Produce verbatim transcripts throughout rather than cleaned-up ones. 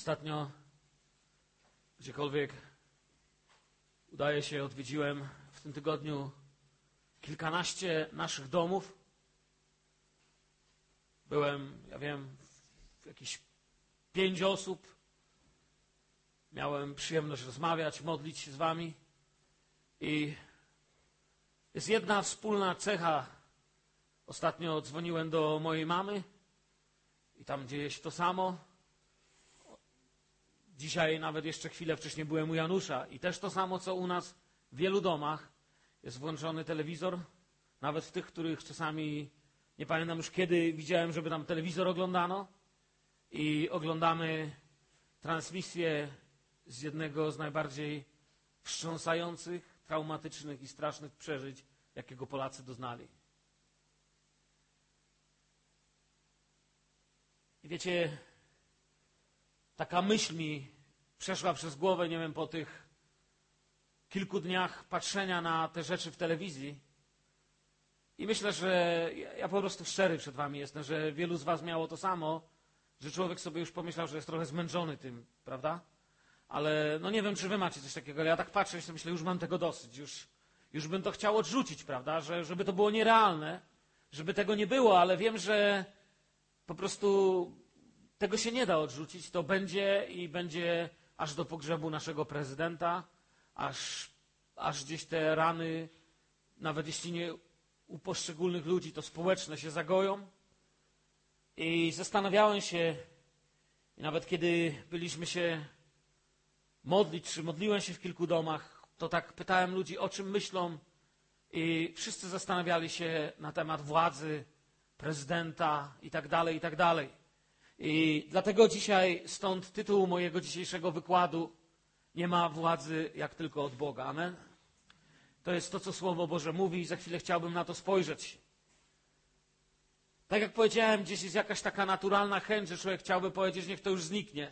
Ostatnio, gdziekolwiek udaje się, odwiedziłem w tym tygodniu kilkanaście naszych domów. Byłem, ja wiem, w jakieś pięć osób. Miałem przyjemność rozmawiać, modlić się z wami. I jest jedna wspólna cecha. Ostatnio dzwoniłem do mojej mamy i tam dzieje się to samo. Dzisiaj nawet jeszcze chwilę wcześniej byłem u Janusza i też to samo, co u nas w wielu domach. Jest włączony telewizor, nawet w tych, których czasami nie pamiętam już kiedy widziałem, żeby tam telewizor oglądano. I oglądamy transmisję z jednego z najbardziej wstrząsających, traumatycznych i strasznych przeżyć, jakiego Polacy doznali. I wiecie, taka myśl mi przeszła przez głowę, nie wiem, po tych kilku dniach patrzenia na te rzeczy w telewizji. I myślę, że ja po prostu szczery przed wami jestem, że wielu z was miało to samo, że człowiek sobie już pomyślał, że jest trochę zmęczony tym, prawda? Ale no nie wiem, czy wy macie coś takiego, ale ja tak patrzę i sobie myślę, już mam tego dosyć, już, już bym to chciał odrzucić, prawda? Że, żeby to było nierealne, żeby tego nie było, ale wiem, że po prostu tego się nie da odrzucić. To będzie i będzie aż do pogrzebu naszego prezydenta, aż, aż gdzieś te rany, nawet jeśli nie u poszczególnych ludzi, to społeczne się zagoją. I zastanawiałem się, i nawet kiedy byliśmy się modlić, czy modliłem się w kilku domach, to tak pytałem ludzi, o czym myślą, i wszyscy zastanawiali się na temat władzy, prezydenta i tak dalej, i tak dalej. I dlatego dzisiaj, stąd tytuł mojego dzisiejszego wykładu: nie ma władzy jak tylko od Boga. Amen? To jest to, co Słowo Boże mówi i za chwilę chciałbym na to spojrzeć. Tak jak powiedziałem, gdzieś jest jakaś taka naturalna chęć, że człowiek chciałby powiedzieć, niech to już zniknie.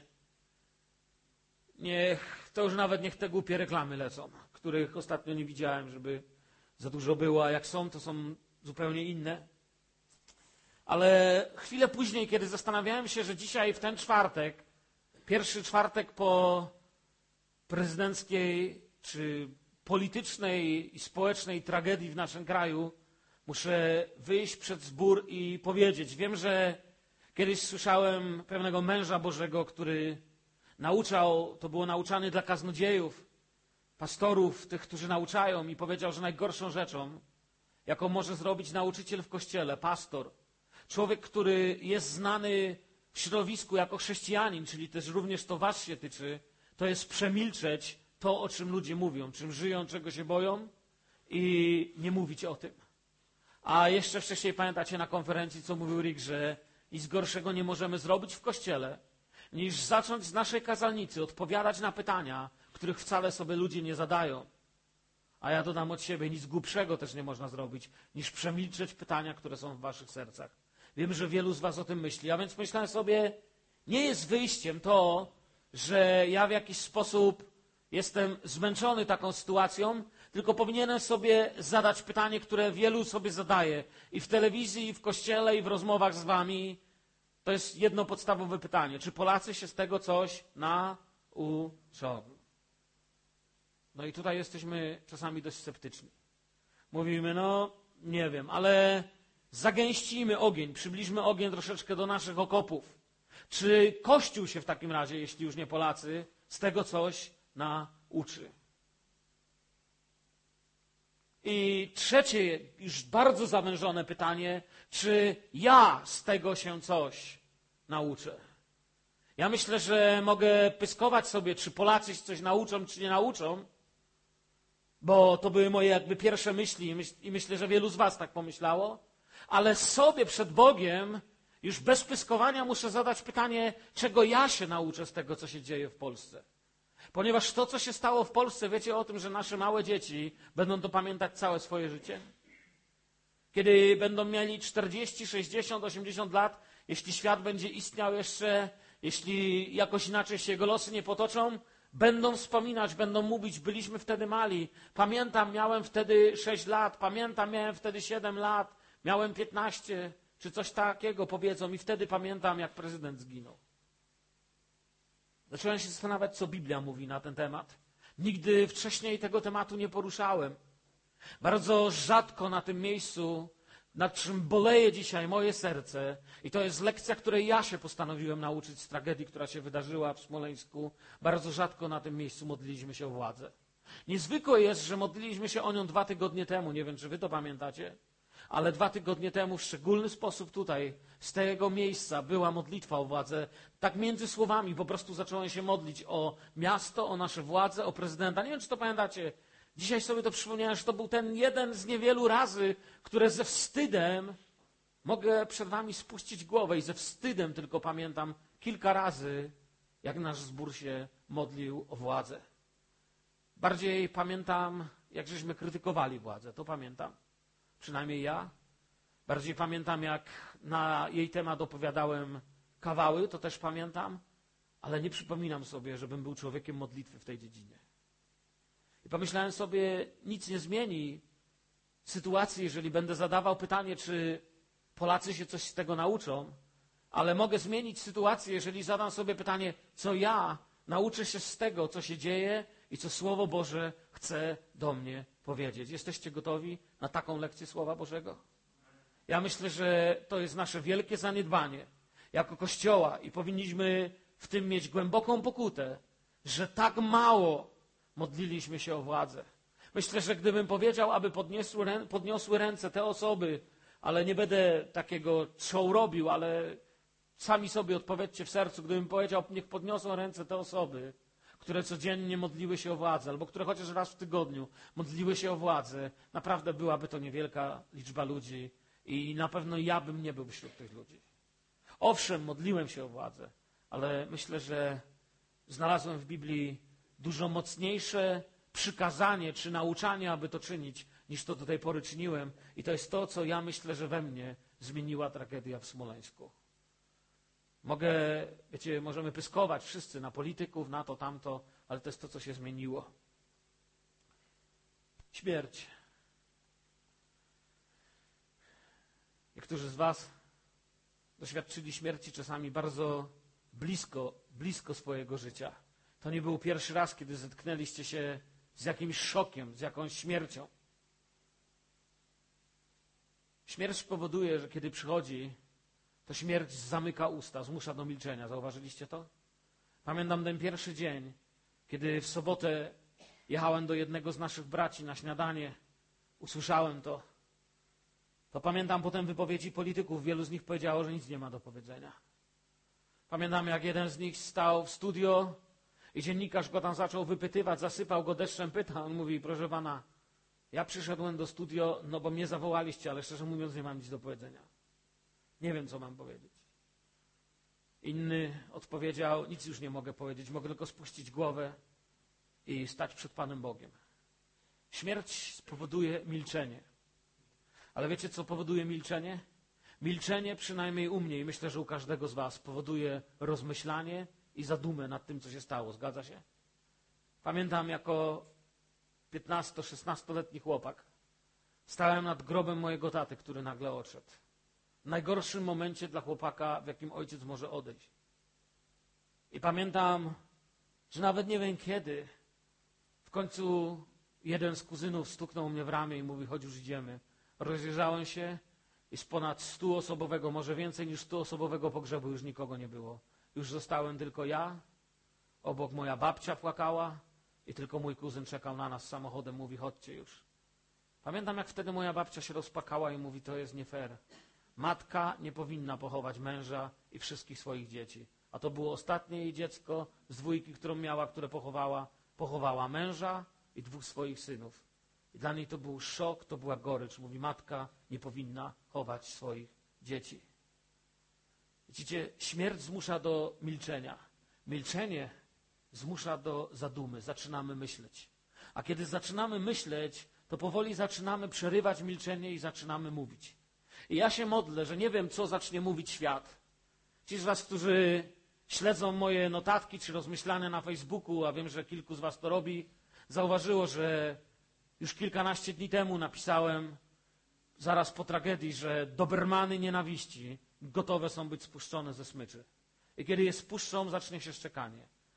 Niech to już nawet niech te głupie reklamy lecą, których ostatnio nie widziałem, żeby za dużo było, a jak są, to są zupełnie inne. Ale chwilę później, kiedy zastanawiałem się, że dzisiaj w ten czwartek, pierwszy czwartek po prezydenckiej czy politycznej i społecznej tragedii w naszym kraju, muszę wyjść przed zbór i powiedzieć. Wiem, że kiedyś słyszałem pewnego męża Bożego, który nauczał, to było nauczanie dla kaznodziejów, pastorów, tych, którzy nauczają, i powiedział, że najgorszą rzeczą, jaką może zrobić nauczyciel w kościele, pastor, człowiek, który jest znany w środowisku jako chrześcijanin, czyli też również to was się tyczy, to jest przemilczeć to, o czym ludzie mówią, czym żyją, czego się boją, i nie mówić o tym. A jeszcze wcześniej pamiętacie na konferencji, co mówił Rick, że nic gorszego nie możemy zrobić w kościele, niż zacząć z naszej kazalnicy odpowiadać na pytania, których wcale sobie ludzie nie zadają. A ja dodam od siebie, nic głupszego też nie można zrobić, niż przemilczeć pytania, które są w waszych sercach. Wiem, że wielu z was o tym myśli, a więc myślałem sobie, nie jest wyjściem to, że ja w jakiś sposób jestem zmęczony taką sytuacją, tylko powinienem sobie zadać pytanie, które wielu sobie zadaje. I w telewizji, i w kościele, i w rozmowach z wami. To jest jedno podstawowe pytanie. Czy Polacy się z tego coś nauczą? No i tutaj jesteśmy czasami dość sceptyczni. Mówimy, no nie wiem, ale zagęścimy ogień, przybliżmy ogień troszeczkę do naszych okopów. Czy Kościół się w takim razie, jeśli już nie Polacy, z tego coś nauczy? I trzecie, już bardzo zawężone pytanie, czy ja z tego się coś nauczę? Ja myślę, że mogę pyskować sobie, czy Polacy się coś nauczą, czy nie nauczą, bo to były moje jakby pierwsze myśli i myślę, że wielu z was tak pomyślało, ale sobie przed Bogiem już bez pyskowania muszę zadać pytanie, czego ja się nauczę z tego, co się dzieje w Polsce. Ponieważ to, co się stało w Polsce, wiecie o tym, że nasze małe dzieci będą to pamiętać całe swoje życie? Kiedy będą mieli czterdzieści, sześćdziesiąt, osiemdziesiąt lat, jeśli świat będzie istniał jeszcze, jeśli jakoś inaczej się jego losy nie potoczą, będą wspominać, będą mówić, byliśmy wtedy mali. Pamiętam, miałem wtedy sześć lat, pamiętam, miałem wtedy siedem lat, miałem piętnaście, czy coś takiego powiedzą i wtedy pamiętam, jak prezydent zginął. Zacząłem się zastanawiać, co Biblia mówi na ten temat. Nigdy wcześniej tego tematu nie poruszałem. Bardzo rzadko na tym miejscu, nad czym boleje dzisiaj moje serce, i to jest lekcja, której ja się postanowiłem nauczyć z tragedii, która się wydarzyła w Smoleńsku, bardzo rzadko na tym miejscu modliliśmy się o władzę. Niezwykłe jest, że modliliśmy się o nią dwa tygodnie temu, nie wiem, czy wy to pamiętacie, ale dwa tygodnie temu w szczególny sposób tutaj, z tego miejsca była modlitwa o władzę. Tak między słowami po prostu zacząłem się modlić o miasto, o nasze władze, o prezydenta. Nie wiem, czy to pamiętacie. Dzisiaj sobie to przypomniałem, że to był ten jeden z niewielu razy, które ze wstydem mogę przed wami spuścić głowę i ze wstydem tylko pamiętam kilka razy, jak nasz zbór się modlił o władzę. Bardziej pamiętam, jak żeśmy krytykowali władzę, to pamiętam. Przynajmniej ja. Bardziej pamiętam, jak na jej temat opowiadałem kawały, to też pamiętam, ale nie przypominam sobie, żebym był człowiekiem modlitwy w tej dziedzinie. I pomyślałem sobie, nic nie zmieni sytuacji, jeżeli będę zadawał pytanie, czy Polacy się coś z tego nauczą, ale mogę zmienić sytuację, jeżeli zadam sobie pytanie, co ja nauczę się z tego, co się dzieje i co Słowo Boże chce do mnie powiedzieć. Jesteście gotowi na taką lekcję Słowa Bożego? Ja myślę, że to jest nasze wielkie zaniedbanie jako Kościoła i powinniśmy w tym mieć głęboką pokutę, że tak mało modliliśmy się o władzę. Myślę, że gdybym powiedział, aby podniosły, rę, podniosły ręce te osoby, ale nie będę takiego show robił, ale sami sobie odpowiedzcie w sercu, gdybym powiedział, niech podniosą ręce te osoby, które codziennie modliły się o władzę, albo które chociaż raz w tygodniu modliły się o władzę, naprawdę byłaby to niewielka liczba ludzi i na pewno ja bym nie był wśród tych ludzi. Owszem, modliłem się o władzę, ale myślę, że znalazłem w Biblii dużo mocniejsze przykazanie czy nauczanie, aby to czynić, niż to do tej pory czyniłem. I to jest to, co ja myślę, że we mnie zmieniła tragedia w Smoleńsku. Mogę, wiecie, możemy pyskować wszyscy na polityków, na to, tamto, ale to jest to, co się zmieniło. Śmierć. Niektórzy z was doświadczyli śmierci czasami bardzo blisko, blisko swojego życia. To nie był pierwszy raz, kiedy zetknęliście się z jakimś szokiem, z jakąś śmiercią. Śmierć powoduje, że kiedy przychodzi, to śmierć zamyka usta, zmusza do milczenia. Zauważyliście to? Pamiętam ten pierwszy dzień, kiedy w sobotę jechałem do jednego z naszych braci na śniadanie. Usłyszałem to. To pamiętam potem wypowiedzi polityków. Wielu z nich powiedziało, że nic nie ma do powiedzenia. Pamiętam, jak jeden z nich stał w studio i dziennikarz go tam zaczął wypytywać, zasypał go deszczem pytań. On mówi, proszę pana, ja przyszedłem do studio, no bo mnie zawołaliście, ale szczerze mówiąc nie mam nic do powiedzenia. Nie wiem, co mam powiedzieć. Inny odpowiedział, nic już nie mogę powiedzieć, mogę tylko spuścić głowę i stać przed Panem Bogiem. Śmierć spowoduje milczenie. Ale wiecie, co powoduje milczenie? Milczenie, przynajmniej u mnie i myślę, że u każdego z was, powoduje rozmyślanie i zadumę nad tym, co się stało. Zgadza się? Pamiętam, jako piętnasto-szesnastoletni chłopak stałem nad grobem mojego taty, który nagle odszedł. W najgorszym momencie dla chłopaka, w jakim ojciec może odejść. I pamiętam, że nawet nie wiem kiedy, w końcu jeden z kuzynów stuknął mnie w ramię i mówi, chodź już idziemy. Rozejrzałem się i z ponad stuosobowego, może więcej niż stuosobowego pogrzebu już nikogo nie było. Już zostałem tylko ja, obok moja babcia płakała i tylko mój kuzyn czekał na nas samochodem, mówi, chodźcie już. Pamiętam, jak wtedy moja babcia się rozpakała i mówi, to jest nie fair. Matka nie powinna pochować męża i wszystkich swoich dzieci. A to było ostatnie jej dziecko z dwójki, którą miała, które pochowała. Pochowała męża i dwóch swoich synów. I dla niej to był szok, to była gorycz. Mówi, matka nie powinna chować swoich dzieci. Widzicie, śmierć zmusza do milczenia. Milczenie zmusza do zadumy. Zaczynamy myśleć. A kiedy zaczynamy myśleć, to powoli zaczynamy przerywać milczenie i zaczynamy mówić. I ja się modlę, że nie wiem, co zacznie mówić świat. Ci z was, którzy śledzą moje notatki czy rozmyślania na Facebooku, a wiem, że kilku z was to robi, zauważyło, że już kilkanaście dni temu napisałem, zaraz po tragedii, że dobermany nienawiści gotowe są być spuszczone ze smyczy. I kiedy je spuszczą, zacznie się szczekanie.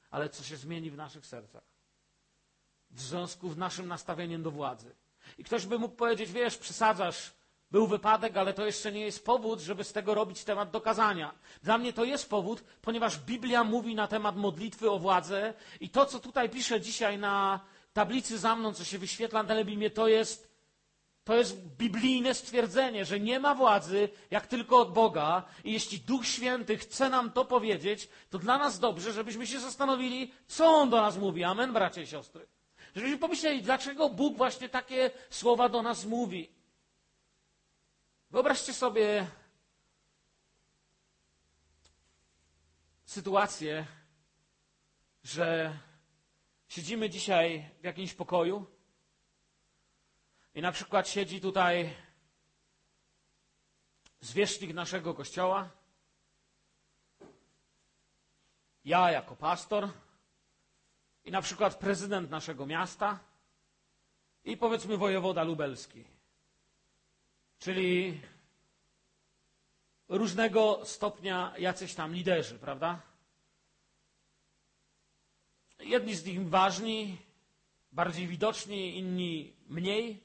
ale co się zmieni w naszych sercach. W związku z naszym nastawieniem do władzy. I ktoś by mógł powiedzieć, wiesz, przesadzasz, był wypadek, ale to jeszcze nie jest powód, żeby z tego robić temat do kazania. Dla mnie to jest powód, ponieważ Biblia mówi na temat modlitwy o władzę i to, co tutaj piszę dzisiaj na tablicy za mną, co się wyświetla na telebimie, to jest, to jest biblijne stwierdzenie, że nie ma władzy jak tylko od Boga i jeśli Duch Święty chce nam to powiedzieć, to dla nas dobrze, żebyśmy się zastanowili, co On do nas mówi. Amen, bracia i siostry. Żebyśmy pomyśleli, dlaczego Bóg właśnie takie słowa do nas mówi. Wyobraźcie sobie sytuację, że siedzimy dzisiaj w jakimś pokoju i na przykład siedzi tutaj zwierzchnik naszego kościoła, ja jako pastor i na przykład prezydent naszego miasta i powiedzmy wojewoda lubelski. Czyli różnego stopnia jacyś tam liderzy, prawda? Jedni z nich ważni, bardziej widoczni, inni mniej.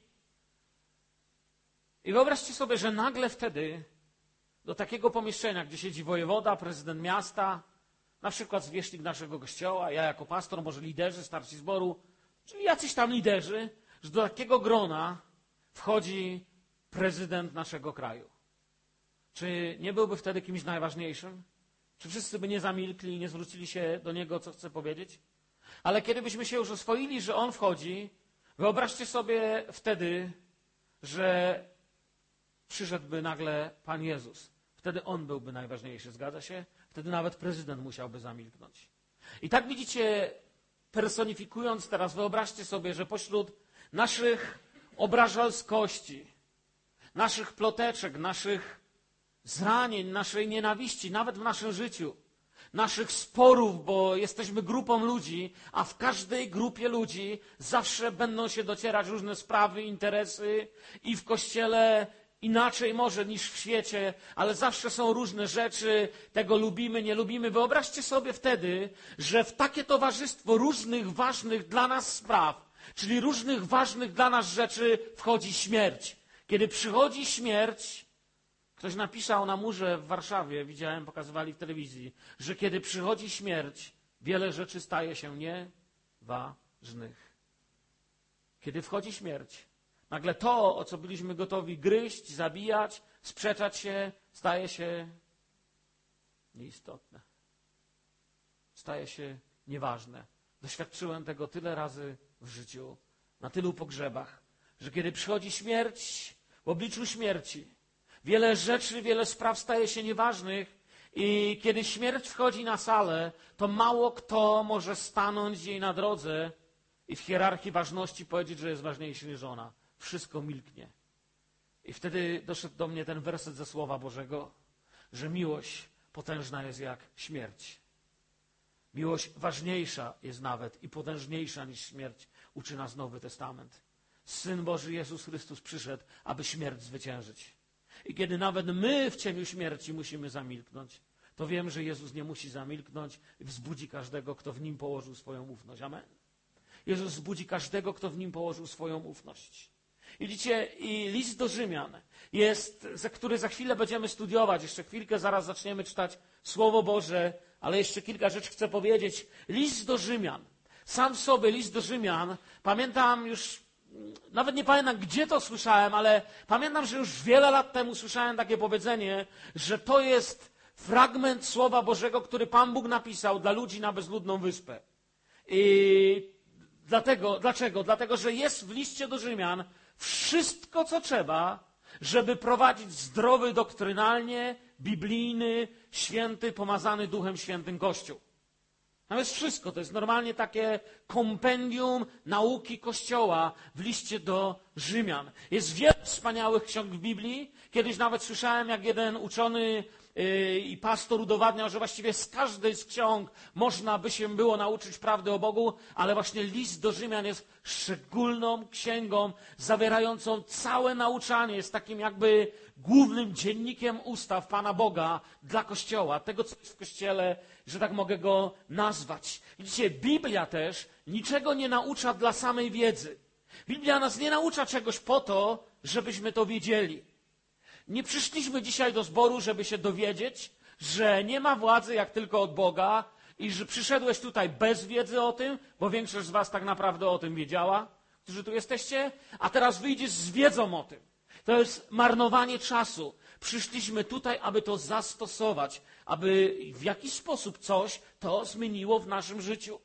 I wyobraźcie sobie, że nagle wtedy do takiego pomieszczenia, gdzie siedzi wojewoda, prezydent miasta, na przykład zwierzchnik naszego kościoła, ja jako pastor, może liderzy, starsi zboru, czyli jacyś tam liderzy, że do takiego grona wchodzi prezydent naszego kraju. Czy nie byłby wtedy kimś najważniejszym? Czy wszyscy by nie zamilkli i nie zwrócili się do niego, co chce powiedzieć? Ale kiedy byśmy się już oswoili, że on wchodzi, wyobraźcie sobie wtedy, że przyszedłby nagle Pan Jezus. Wtedy on byłby najważniejszy, zgadza się? Wtedy nawet prezydent musiałby zamilknąć. I tak widzicie, personifikując teraz, wyobraźcie sobie, że pośród naszych obrażalskości, naszych ploteczek, naszych zranień, naszej nienawiści, nawet w naszym życiu, naszych sporów, bo jesteśmy grupą ludzi, a w każdej grupie ludzi zawsze będą się docierać różne sprawy, interesy i w Kościele inaczej może niż w świecie, ale zawsze są różne rzeczy, tego lubimy, nie lubimy. Wyobraźcie sobie wtedy, że w takie towarzystwo różnych ważnych dla nas spraw, czyli różnych ważnych dla nas rzeczy wchodzi śmierć. Kiedy przychodzi śmierć, ktoś napisał na murze w Warszawie, widziałem, pokazywali w telewizji, że kiedy przychodzi śmierć, wiele rzeczy staje się nieważnych. Kiedy wchodzi śmierć, nagle to, o co byliśmy gotowi gryźć, zabijać, sprzeczać się, staje się nieistotne. Staje się nieważne. Doświadczyłem tego tyle razy w życiu, na tylu pogrzebach, że kiedy przychodzi śmierć, w obliczu śmierci, wiele rzeczy, wiele spraw staje się nieważnych i kiedy śmierć wchodzi na salę, to mało kto może stanąć jej na drodze i w hierarchii ważności powiedzieć, że jest ważniejszy niż ona. Wszystko milknie. I wtedy doszedł do mnie ten werset ze Słowa Bożego, że miłość potężna jest jak śmierć. Miłość ważniejsza jest nawet i potężniejsza niż śmierć, uczy nas Nowy Testament. Syn Boży Jezus Chrystus przyszedł, aby śmierć zwyciężyć. I kiedy nawet my w cieniu śmierci musimy zamilknąć, to wiem, że Jezus nie musi zamilknąć i wzbudzi każdego, kto w Nim położył swoją ufność. Amen. Jezus wzbudzi każdego, kto w Nim położył swoją ufność. I widzicie, i list do Rzymian jest, który za chwilę będziemy studiować, jeszcze chwilkę, zaraz zaczniemy czytać Słowo Boże, ale jeszcze kilka rzeczy chcę powiedzieć. List do Rzymian. Sam w sobie list do Rzymian, pamiętam już, nawet nie pamiętam, gdzie to słyszałem, ale pamiętam, że już wiele lat temu słyszałem takie powiedzenie, że to jest fragment Słowa Bożego, który Pan Bóg napisał dla ludzi na bezludną wyspę. I dlatego, dlaczego? Dlatego, że jest w liście do Rzymian wszystko, co trzeba, żeby prowadzić zdrowy doktrynalnie, biblijny, święty, pomazany Duchem Świętym Kościół. Tam jest wszystko. To jest normalnie takie kompendium nauki Kościoła w liście do Rzymian. Jest wiele wspaniałych ksiąg w Biblii. Kiedyś nawet słyszałem, jak jeden uczony i pastor udowadniał, że właściwie z każdej z ksiąg można by się było nauczyć prawdy o Bogu, ale właśnie list do Rzymian jest szczególną księgą zawierającą całe nauczanie, jest takim jakby głównym dziennikiem ustaw Pana Boga dla Kościoła, tego co jest w Kościele, że tak mogę go nazwać. Widzicie, Biblia też niczego nie naucza dla samej wiedzy. Biblia nas nie naucza czegoś po to, żebyśmy to wiedzieli. Nie przyszliśmy dzisiaj do zboru, żeby się dowiedzieć, że nie ma władzy jak tylko od Boga i że przyszedłeś tutaj bez wiedzy o tym, bo większość z was tak naprawdę o tym wiedziała, którzy tu jesteście, a teraz wyjdziesz z wiedzą o tym. To jest marnowanie czasu. Przyszliśmy tutaj, aby to zastosować, aby w jakiś sposób coś to zmieniło w naszym życiu.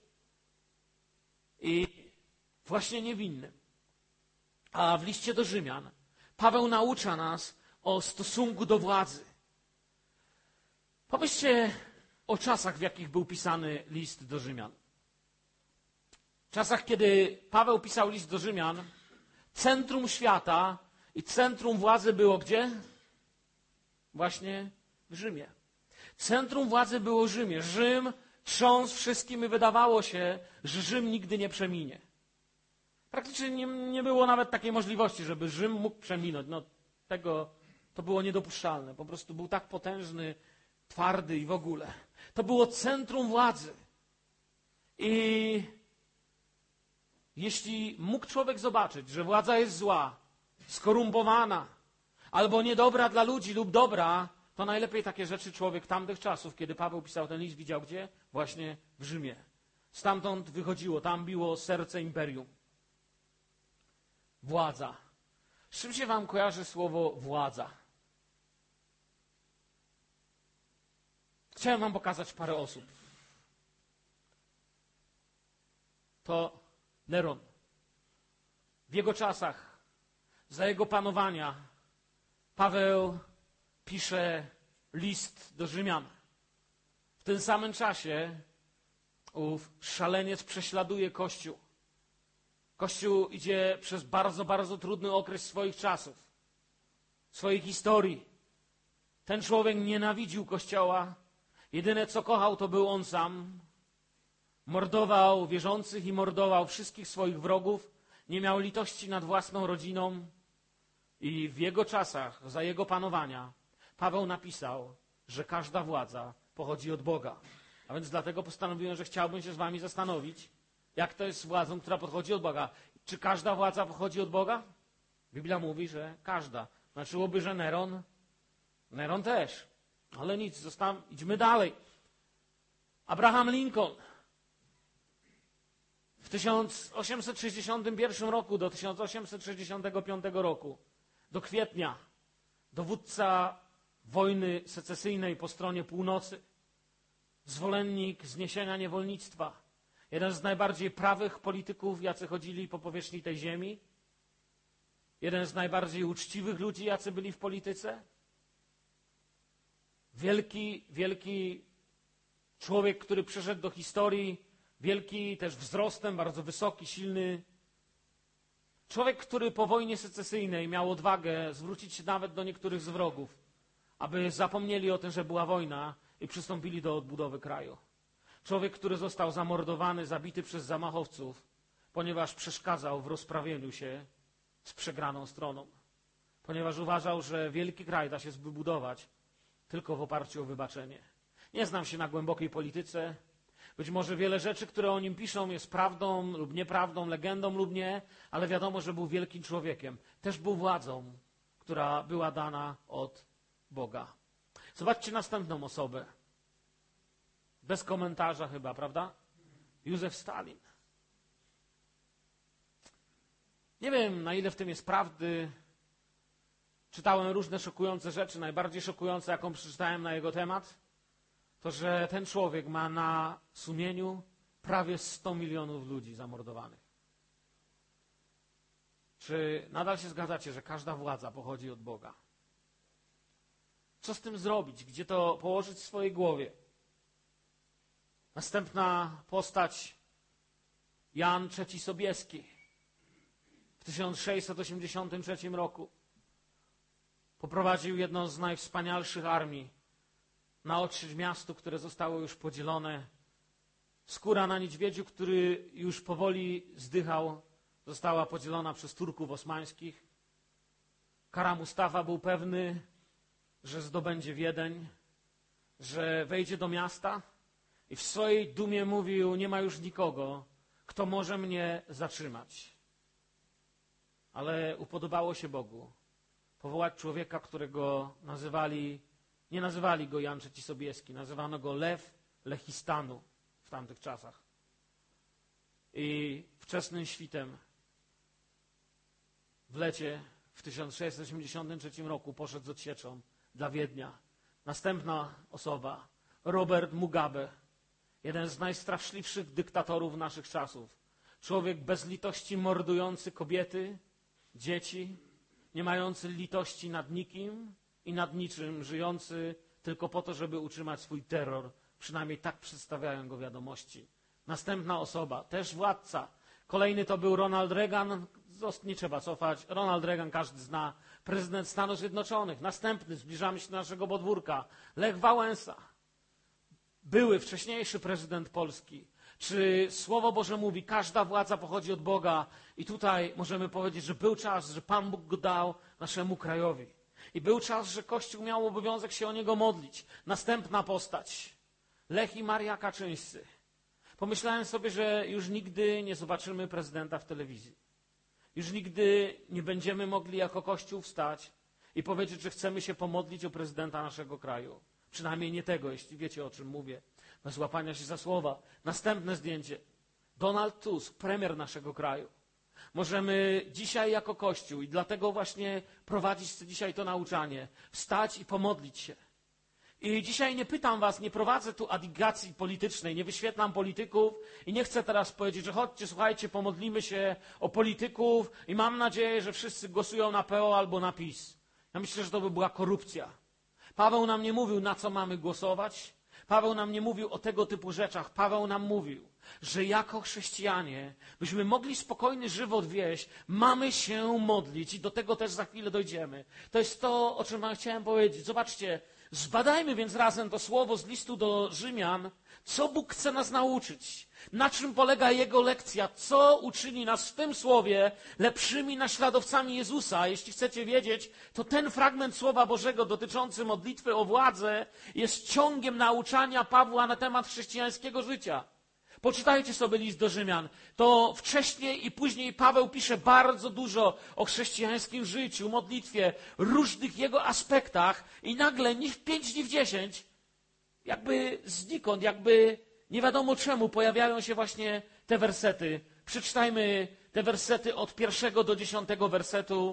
I właśnie niewinnym. A w liście do Rzymian Paweł naucza nas o stosunku do władzy. Pomyślcie o czasach, w jakich był pisany list do Rzymian. W czasach, kiedy Paweł pisał list do Rzymian, centrum świata i centrum władzy było gdzie? Właśnie w Rzymie. Centrum władzy było w Rzymie. Rzym trząsł wszystkim i wydawało się, że Rzym nigdy nie przeminie. Praktycznie nie, nie było nawet takiej możliwości, żeby Rzym mógł przeminąć. No, tego to było niedopuszczalne. Po prostu był tak potężny, twardy i w ogóle. To było centrum władzy. I jeśli mógł człowiek zobaczyć, że władza jest zła, skorumpowana, albo niedobra dla ludzi lub dobra, to najlepiej takie rzeczy człowiek tamtych czasów, kiedy Paweł pisał ten list, widział gdzie? Właśnie w Rzymie. Stamtąd wychodziło, tam biło serce imperium. Władza. Z czym się wam kojarzy słowo władza? Chciałem wam pokazać parę osób. To Neron. W jego czasach, za jego panowania, Paweł pisze list do Rzymian. W tym samym czasie ów szaleniec prześladuje Kościół. Kościół idzie przez bardzo, bardzo trudny okres swoich czasów, swojej historii. Ten człowiek nienawidził Kościoła. Jedyne, co kochał, to był on sam. Mordował wierzących i mordował wszystkich swoich wrogów. Nie miał litości nad własną rodziną. I w jego czasach, za jego panowania, Paweł napisał, że każda władza pochodzi od Boga. A więc dlatego postanowiłem, że chciałbym się z wami zastanowić, jak to jest z władzą, która pochodzi od Boga. Czy każda władza pochodzi od Boga? Biblia mówi, że każda. Znaczyłoby, że Neron, Neron też. Ale nic, zostaw, idźmy dalej. Abraham Lincoln. W tysiąc osiemset sześćdziesiątym pierwszym roku do tysiąc osiemset sześćdziesiątego piątego roku, do kwietnia, dowódca wojny secesyjnej po stronie północy, zwolennik zniesienia niewolnictwa, jeden z najbardziej prawych polityków, jacy chodzili po powierzchni tej ziemi, jeden z najbardziej uczciwych ludzi, jacy byli w polityce, wielki, wielki człowiek, który przeszedł do historii, wielki też wzrostem, bardzo wysoki, silny. Człowiek, który po wojnie secesyjnej miał odwagę zwrócić się nawet do niektórych z wrogów, aby zapomnieli o tym, że była wojna i przystąpili do odbudowy kraju. Człowiek, który został zamordowany, zabity przez zamachowców, ponieważ przeszkadzał w rozprawieniu się z przegraną stroną. Ponieważ uważał, że wielki kraj da się wybudować tylko w oparciu o wybaczenie. Nie znam się na głębokiej polityce. Być może wiele rzeczy, które o nim piszą, jest prawdą lub nieprawdą, legendą lub nie, ale wiadomo, że był wielkim człowiekiem. Też był władzą, która była dana od Boga. Zobaczcie następną osobę. Bez komentarza chyba, prawda? Józef Stalin. Nie wiem, na ile w tym jest prawdy. Czytałem różne szokujące rzeczy. Najbardziej szokujące, jaką przeczytałem na jego temat, to, że ten człowiek ma na sumieniu prawie sto milionów ludzi zamordowanych. Czy nadal się zgadzacie, że każda władza pochodzi od Boga? Co z tym zrobić? Gdzie to położyć w swojej głowie? Następna postać, Jan trzeci Sobieski. W tysiąc sześćset osiemdziesiątym trzecim roku poprowadził jedną z najwspanialszych armii naotrzyć miastu, które zostało już podzielone. Skóra na niedźwiedziu, który już powoli zdychał, została podzielona przez Turków osmańskich. Kara Mustafa był pewny, że zdobędzie Wiedeń, że wejdzie do miasta i w swojej dumie mówił: nie ma już nikogo, kto może mnie zatrzymać. Ale upodobało się Bogu powołać człowieka, którego nazywali, nie nazywali go Jan trzeci Sobieski, nazywano go Lew Lechistanu w tamtych czasach. I wczesnym świtem w lecie w tysiąc sześćset osiemdziesiątym trzecim roku poszedł z odsieczą dla Wiednia. Następna osoba, Robert Mugabe, jeden z najstraszliwszych dyktatorów naszych czasów. Człowiek bez litości mordujący kobiety, dzieci, nie mający litości nad nikim i nad niczym, żyjący tylko po to, żeby utrzymać swój terror. Przynajmniej tak przedstawiają go wiadomości. Następna osoba, też władca. Kolejny to był Ronald Reagan. Nie trzeba cofać. Ronald Reagan każdy zna. Prezydent Stanów Zjednoczonych. Następny, zbliżamy się do naszego podwórka. Lech Wałęsa. Były wcześniejszy prezydent Polski. Czy Słowo Boże mówi, każda władza pochodzi od Boga i tutaj możemy powiedzieć, że był czas, że Pan Bóg go dał naszemu krajowi. I był czas, że Kościół miał obowiązek się o niego modlić. Następna postać. Lech i Maria Kaczyńscy. Pomyślałem sobie, że już nigdy nie zobaczymy prezydenta w telewizji. Już nigdy nie będziemy mogli jako Kościół wstać i powiedzieć, że chcemy się pomodlić o prezydenta naszego kraju. Przynajmniej nie tego, jeśli wiecie, o czym mówię. Bez łapania się za słowa. Następne zdjęcie. Donald Tusk, premier naszego kraju. Możemy dzisiaj jako Kościół, i dlatego właśnie prowadzić chcę dzisiaj to nauczanie, wstać i pomodlić się. I dzisiaj nie pytam was, nie prowadzę tu adigacji politycznej, nie wyświetlam polityków i nie chcę teraz powiedzieć, że chodźcie, słuchajcie, pomodlimy się o polityków i mam nadzieję, że wszyscy głosują na P O albo na PiS. Ja myślę, że to by była korupcja. Paweł nam nie mówił, na co mamy głosować. Paweł nam nie mówił o tego typu rzeczach. Paweł nam mówił, że jako chrześcijanie, byśmy mogli spokojny żywot wieść, mamy się modlić i do tego też za chwilę dojdziemy. To jest to, o czym wam chciałem powiedzieć. Zobaczcie, zbadajmy więc razem to słowo z listu do Rzymian, co Bóg chce nas nauczyć, na czym polega Jego lekcja, co uczyni nas w tym słowie lepszymi naśladowcami Jezusa. Jeśli chcecie wiedzieć, to ten fragment Słowa Bożego dotyczący modlitwy o władzę jest ciągiem nauczania Pawła na temat chrześcijańskiego życia. Poczytajcie sobie list do Rzymian. To wcześniej i później Paweł pisze bardzo dużo o chrześcijańskim życiu, modlitwie, różnych jego aspektach i nagle ni w pięć, ni w dziesięć, jakby znikąd, jakby nie wiadomo czemu pojawiają się właśnie te wersety. Przeczytajmy te wersety od pierwszego do dziesiątego wersetu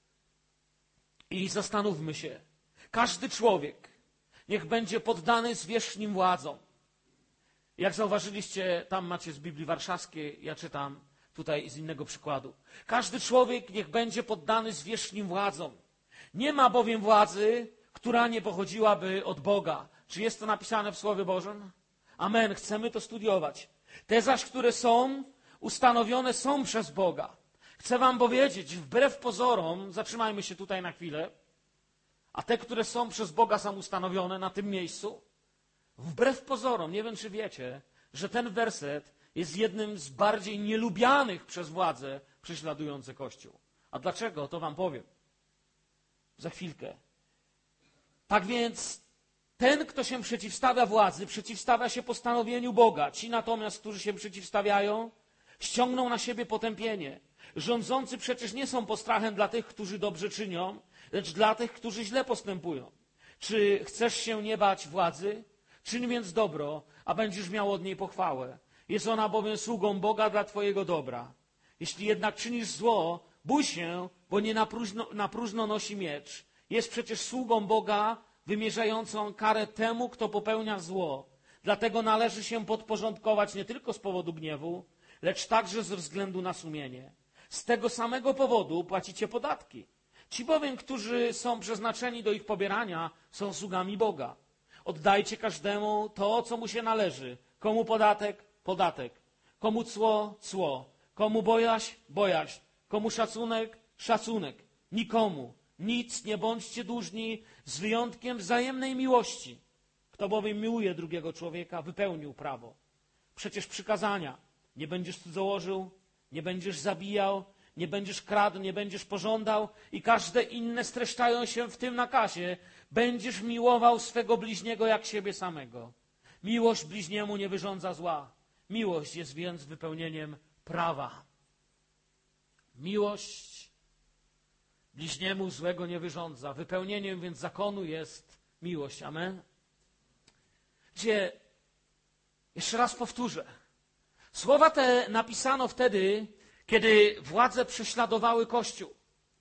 i zastanówmy się. Każdy człowiek niech będzie poddany zwierzchnim władzom. Jak zauważyliście, tam macie z Biblii Warszawskiej, ja czytam tutaj z innego przykładu. Każdy człowiek niech będzie poddany zwierzchnim władzom. Nie ma bowiem władzy, która nie pochodziłaby od Boga. Czy jest to napisane w Słowie Bożym? Amen. Chcemy to studiować. Te zaś, które są ustanowione, są przez Boga. Chcę wam powiedzieć, wbrew pozorom, zatrzymajmy się tutaj na chwilę, a te, które są przez Boga, są ustanowione na tym miejscu, wbrew pozorom, nie wiem czy wiecie, że ten werset jest jednym z bardziej nielubianych przez władze prześladujące Kościół. A dlaczego? To wam powiem za chwilkę. Tak więc ten, kto się przeciwstawia władzy, przeciwstawia się postanowieniu Boga. Ci natomiast, którzy się przeciwstawiają, ściągną na siebie potępienie. Rządzący przecież nie są postrachem dla tych, którzy dobrze czynią, lecz dla tych, którzy źle postępują. Czy chcesz się nie bać władzy? Czyń więc dobro, a będziesz miał od niej pochwałę. Jest ona bowiem sługą Boga dla twojego dobra. Jeśli jednak czynisz zło, bój się, bo nie na próżno, na próżno nosi miecz. Jest przecież sługą Boga, wymierzającą karę temu, kto popełnia zło. Dlatego należy się podporządkować nie tylko z powodu gniewu, lecz także ze względu na sumienie. Z tego samego powodu płacicie podatki. Ci bowiem, którzy są przeznaczeni do ich pobierania, są sługami Boga. Oddajcie każdemu to, co mu się należy. Komu podatek? Podatek. Komu cło? Cło. Komu bojaźń? Bojaźń. Komu szacunek? Szacunek. Nikomu nic nie bądźcie dłużni z wyjątkiem wzajemnej miłości, Kto bowiem miłuje drugiego człowieka, wypełnił prawo. Przecież przykazania: nie będziesz cudzołożył, nie będziesz zabijał, nie będziesz kradł, nie będziesz pożądał i każde inne streszczają się w tym nakazie: będziesz miłował swego bliźniego jak siebie samego. Miłość bliźniemu nie wyrządza zła. Miłość jest więc wypełnieniem prawa. Miłość bliźniemu złego nie wyrządza. Wypełnieniem więc zakonu jest miłość. Amen. Gdzie, jeszcze raz powtórzę, słowa te napisano wtedy, kiedy władze prześladowały Kościół.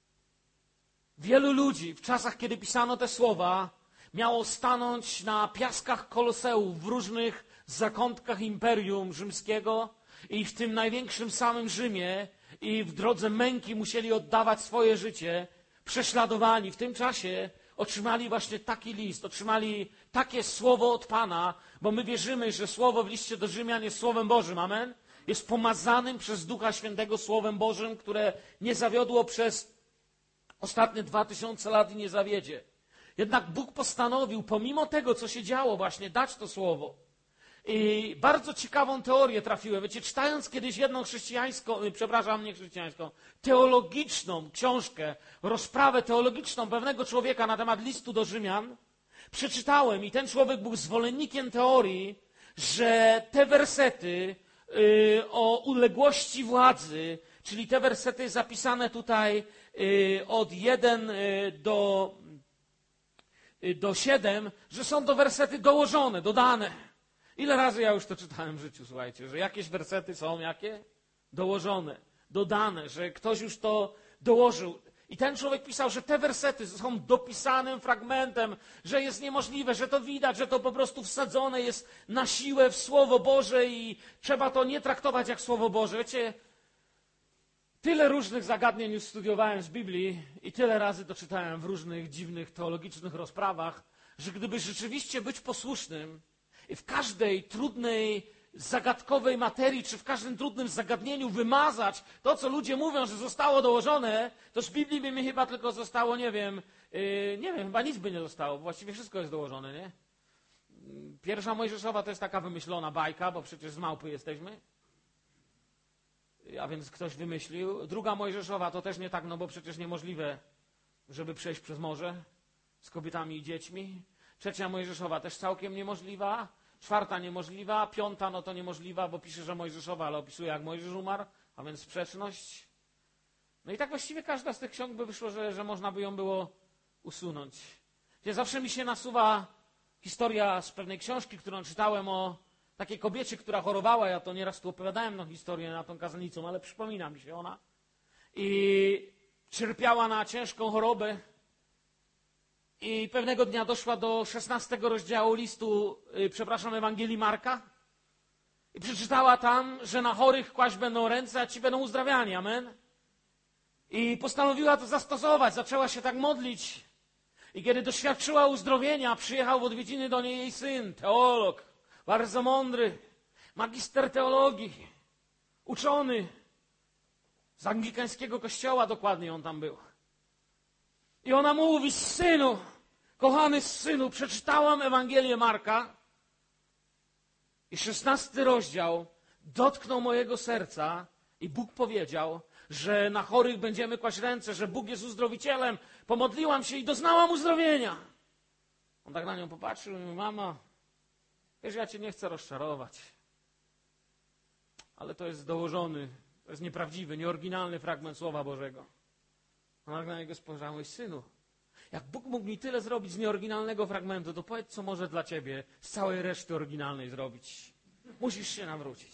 Wielu ludzi w czasach, kiedy pisano te słowa, miało stanąć na piaskach Koloseum w różnych zakątkach Imperium Rzymskiego i w tym największym samym Rzymie i w drodze męki musieli oddawać swoje życie, prześladowani. W tym czasie otrzymali właśnie taki list, otrzymali takie słowo od Pana, bo my wierzymy, że słowo w liście do Rzymian jest Słowem Bożym. Amen? Jest pomazanym przez Ducha Świętego Słowem Bożym, które nie zawiodło przez ostatnie dwa tysiące lat i nie zawiedzie. Jednak Bóg postanowił, pomimo tego, co się działo, właśnie dać to słowo. I bardzo ciekawą teorię trafiłem. Wiecie, czytając kiedyś jedną chrześcijańską, przepraszam, nie chrześcijańską, teologiczną książkę, rozprawę teologiczną pewnego człowieka na temat listu do Rzymian, przeczytałem i ten człowiek był zwolennikiem teorii, że te wersety yy, o uległości władzy, czyli te wersety zapisane tutaj yy, od jeden yy, do, yy, do siedem, że są to wersety dołożone, dodane. Ile razy ja już to czytałem w życiu, słuchajcie, że jakieś wersety są jakie? Dołożone, dodane, że ktoś już to dołożył. I ten człowiek pisał, że te wersety są dopisanym fragmentem, że jest niemożliwe, że to widać, że to po prostu wsadzone jest na siłę w Słowo Boże i trzeba to nie traktować jak Słowo Boże. Wiecie, tyle różnych zagadnień już studiowałem z Biblii i tyle razy to czytałem w różnych dziwnych teologicznych rozprawach, że gdyby rzeczywiście być posłusznym i w każdej trudnej, zagadkowej materii, czy w każdym trudnym zagadnieniu wymazać to, co ludzie mówią, że zostało dołożone, to z Biblii by mi chyba tylko zostało, nie wiem, yy, nie wiem, chyba nic by nie zostało, właściwie wszystko jest dołożone, nie? Pierwsza Mojżeszowa to jest taka wymyślona bajka, bo przecież z małpy jesteśmy, a więc ktoś wymyślił. Druga Mojżeszowa to też nie tak, no bo przecież niemożliwe, żeby przejść przez morze z kobietami i dziećmi. Trzecia Mojżeszowa też całkiem niemożliwa. Czwarta niemożliwa. Piąta no to niemożliwa, bo pisze, że Mojżeszowa, ale opisuje, jak Mojżesz umarł, a więc sprzeczność. No i tak właściwie każda z tych ksiąg by wyszło, że, że można by ją było usunąć. Gdzie zawsze mi się nasuwa historia z pewnej książki, którą czytałem o takiej kobiecie, która chorowała. Ja to nieraz tu opowiadałem tą historię na tą kazalnicą, ale przypomina mi się ona. I cierpiała na ciężką chorobę. I pewnego dnia doszła do szesnastego rozdziału listu, yy, przepraszam, Ewangelii Marka i przeczytała tam, że na chorych kłaść będą ręce, a ci będą uzdrawiani. Amen. I postanowiła to zastosować, zaczęła się tak modlić. I kiedy doświadczyła uzdrowienia, przyjechał w odwiedziny do niej jej syn, teolog, bardzo mądry, magister teologii, uczony, z anglikańskiego kościoła dokładnie on tam był. I ona mówi: synu, kochany synu, przeczytałam Ewangelię Marka i szesnasty rozdział dotknął mojego serca i Bóg powiedział, że na chorych będziemy kłaść ręce, że Bóg jest uzdrowicielem. Pomodliłam się i doznałam uzdrowienia. On tak na nią popatrzył i mówi: mama, wiesz, ja cię nie chcę rozczarować, ale to jest dołożony, to jest nieprawdziwy, nieoryginalny fragment Słowa Bożego. Ona na niego spojrzała: mój synu, jak Bóg mógł mi tyle zrobić z nieoryginalnego fragmentu, to powiedz, co może dla ciebie z całej reszty oryginalnej zrobić. Musisz się nawrócić.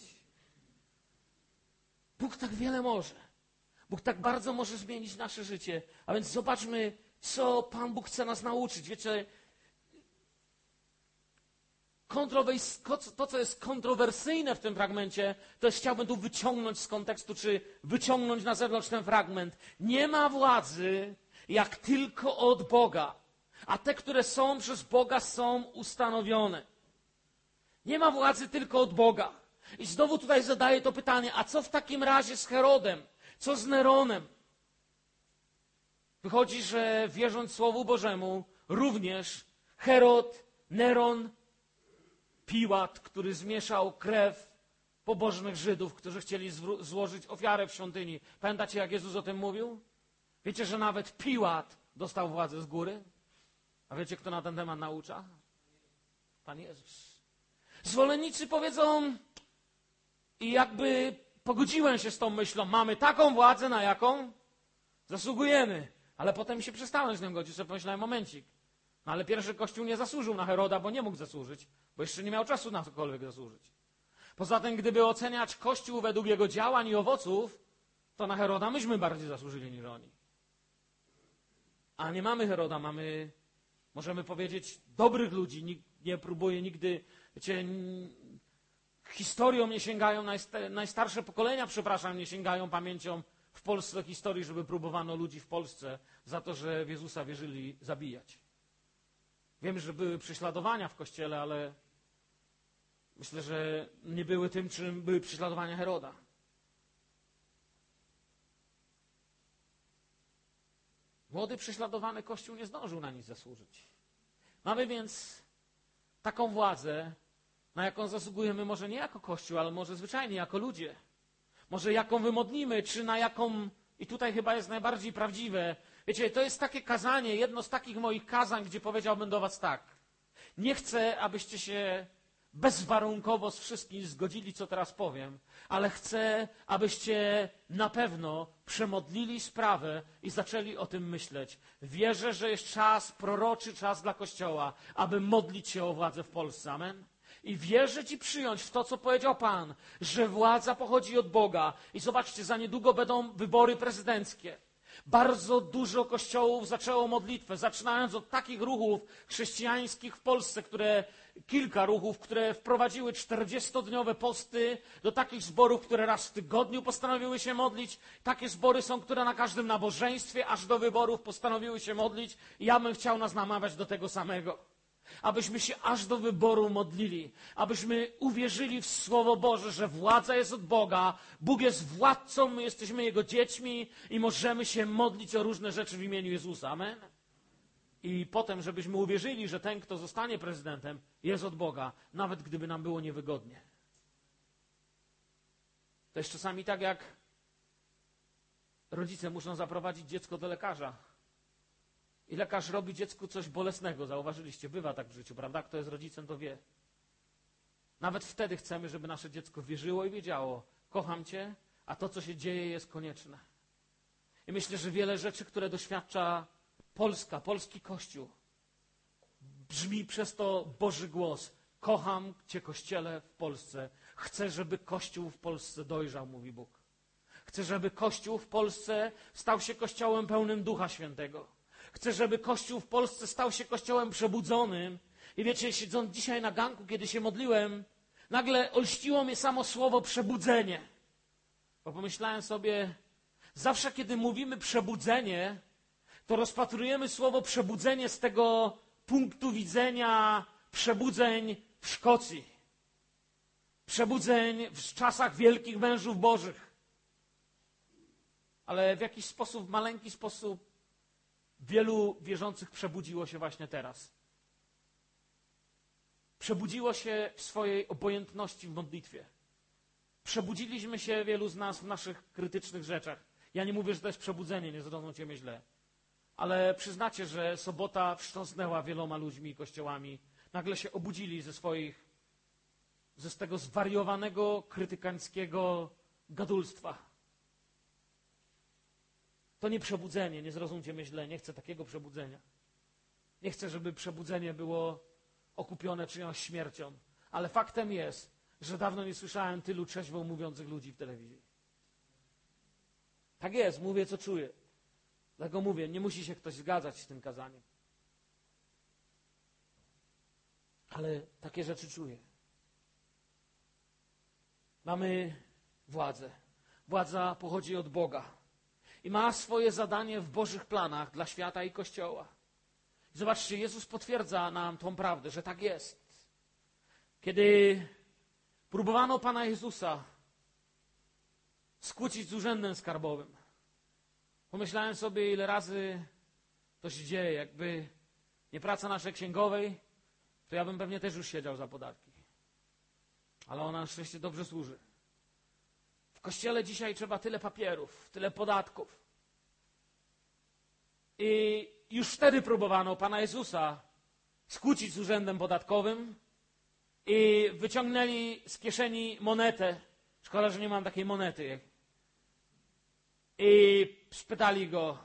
Bóg tak wiele może. Bóg tak bardzo może zmienić nasze życie. A więc zobaczmy, co Pan Bóg chce nas nauczyć. Wiecie, to, co jest kontrowersyjne w tym fragmencie, to jest, chciałbym tu wyciągnąć z kontekstu, czy wyciągnąć na zewnątrz ten fragment. Nie ma władzy jak tylko od Boga, a te, które są przez Boga, są ustanowione. Nie ma władzy tylko od Boga. I znowu tutaj zadaję to pytanie: a co w takim razie z Herodem? Co z Neronem? Wychodzi, że wierząc Słowu Bożemu, również Herod, Neron Piłat, który zmieszał krew pobożnych Żydów, którzy chcieli złożyć ofiarę w świątyni. Pamiętacie, jak Jezus o tym mówił? Wiecie, że nawet Piłat dostał władzę z góry? A wiecie, kto na ten temat naucza? Pan Jezus. Zwolennicy powiedzą, i jakby pogodziłem się z tą myślą, mamy taką władzę, na jaką zasługujemy. Ale potem się przestałem z nią godzić, sobie pomyślałem, momencik. No ale pierwszy Kościół nie zasłużył na Heroda, bo nie mógł zasłużyć, bo jeszcze nie miał czasu na cokolwiek zasłużyć. Poza tym, gdyby oceniać Kościół według jego działań i owoców, to na Heroda myśmy bardziej zasłużyli niż oni. A nie mamy Heroda, mamy, możemy powiedzieć, dobrych ludzi. Nikt nie próbuje nigdy, wiecie, historią nie sięgają, najstarsze pokolenia, przepraszam, nie sięgają pamięcią w Polsce historii, żeby próbowano ludzi w Polsce za to, że w Jezusa wierzyli, zabijać. Wiem, że były prześladowania w Kościele, ale myślę, że nie były tym, czym były prześladowania Heroda. Młody, prześladowany Kościół nie zdążył na nic zasłużyć. Mamy więc taką władzę, na jaką zasługujemy może nie jako Kościół, ale może zwyczajnie jako ludzie. Może jaką wymodlimy, czy na jaką, i tutaj chyba jest najbardziej prawdziwe. Wiecie, to jest takie kazanie, jedno z takich moich kazań, gdzie powiedziałbym do was tak. Nie chcę, abyście się bezwarunkowo z wszystkim zgodzili, co teraz powiem, ale chcę, abyście na pewno przemodlili sprawę i zaczęli o tym myśleć. Wierzę, że jest czas, proroczy czas dla Kościoła, aby modlić się o władzę w Polsce. Amen. I wierzyć i przyjąć w to, co powiedział Pan, że władza pochodzi od Boga. I zobaczcie, za niedługo będą wybory prezydenckie. Bardzo dużo kościołów zaczęło modlitwę, zaczynając od takich ruchów chrześcijańskich w Polsce, które, kilka ruchów, które wprowadziły czterdziestodniowe posty, do takich zborów, które raz w tygodniu postanowiły się modlić. Takie zbory są, które na każdym nabożeństwie, aż do wyborów postanowiły się modlić. I ja bym chciał nas namawiać do tego samego. Abyśmy się aż do wyboru modlili, abyśmy uwierzyli w Słowo Boże, że władza jest od Boga, Bóg jest władcą, my jesteśmy Jego dziećmi i możemy się modlić o różne rzeczy w imieniu Jezusa. Amen? I potem, żebyśmy uwierzyli, że ten, kto zostanie prezydentem, jest od Boga, nawet gdyby nam było niewygodnie. To jest czasami tak, jak rodzice muszą zaprowadzić dziecko do lekarza. I lekarz robi dziecku coś bolesnego. Zauważyliście, bywa tak w życiu, prawda? Kto jest rodzicem, to wie. Nawet wtedy chcemy, żeby nasze dziecko wierzyło i wiedziało, kocham Cię, a to, co się dzieje, jest konieczne. I myślę, że wiele rzeczy, które doświadcza Polska, polski Kościół, brzmi przez to Boży głos. Kocham Cię, Kościele, w Polsce. Chcę, żeby Kościół w Polsce dojrzał, mówi Bóg. Chcę, żeby Kościół w Polsce stał się Kościołem pełnym Ducha Świętego. Chcę, żeby Kościół w Polsce stał się Kościołem przebudzonym. I wiecie, siedząc dzisiaj na ganku, kiedy się modliłem, nagle olśniło mnie samo słowo przebudzenie. Bo pomyślałem sobie, zawsze kiedy mówimy przebudzenie, to rozpatrujemy słowo przebudzenie z tego punktu widzenia przebudzeń w Szkocji. Przebudzeń w czasach wielkich mężów bożych. Ale w jakiś sposób, w maleńki sposób, wielu wierzących przebudziło się właśnie teraz. Przebudziło się w swojej obojętności w modlitwie. Przebudziliśmy się, wielu z nas, w naszych krytycznych rzeczach. Ja nie mówię, że to jest przebudzenie, nie zrozumcie mnie źle. Ale przyznacie, że sobota wstrząsnęła wieloma ludźmi i kościołami. Nagle się obudzili ze swoich, ze z tego zwariowanego, krytykanckiego gadulstwa. To nie przebudzenie, nie zrozumcie mnie źle, nie chcę takiego przebudzenia. Nie chcę, żeby przebudzenie było okupione czyjąś śmiercią. Ale faktem jest, że dawno nie słyszałem tylu trzeźwo mówiących ludzi w telewizji. Tak jest, mówię, co czuję. Dlatego mówię, nie musi się ktoś zgadzać z tym kazaniem. Ale takie rzeczy czuję. Mamy władzę. Władza pochodzi od Boga. I ma swoje zadanie w Bożych planach dla świata i Kościoła. I zobaczcie, Jezus potwierdza nam tą prawdę, że tak jest. Kiedy próbowano Pana Jezusa skłócić z urzędem skarbowym, pomyślałem sobie, ile razy to się dzieje. Jakby nie praca naszej księgowej, to ja bym pewnie też już siedział za podatki. Ale ona na szczęście dobrze służy. W Kościele dzisiaj trzeba tyle papierów, tyle podatków. I już wtedy próbowano Pana Jezusa skłócić z urzędem podatkowym i wyciągnęli z kieszeni monetę. Szkoda, że nie mam takiej monety. I spytali go,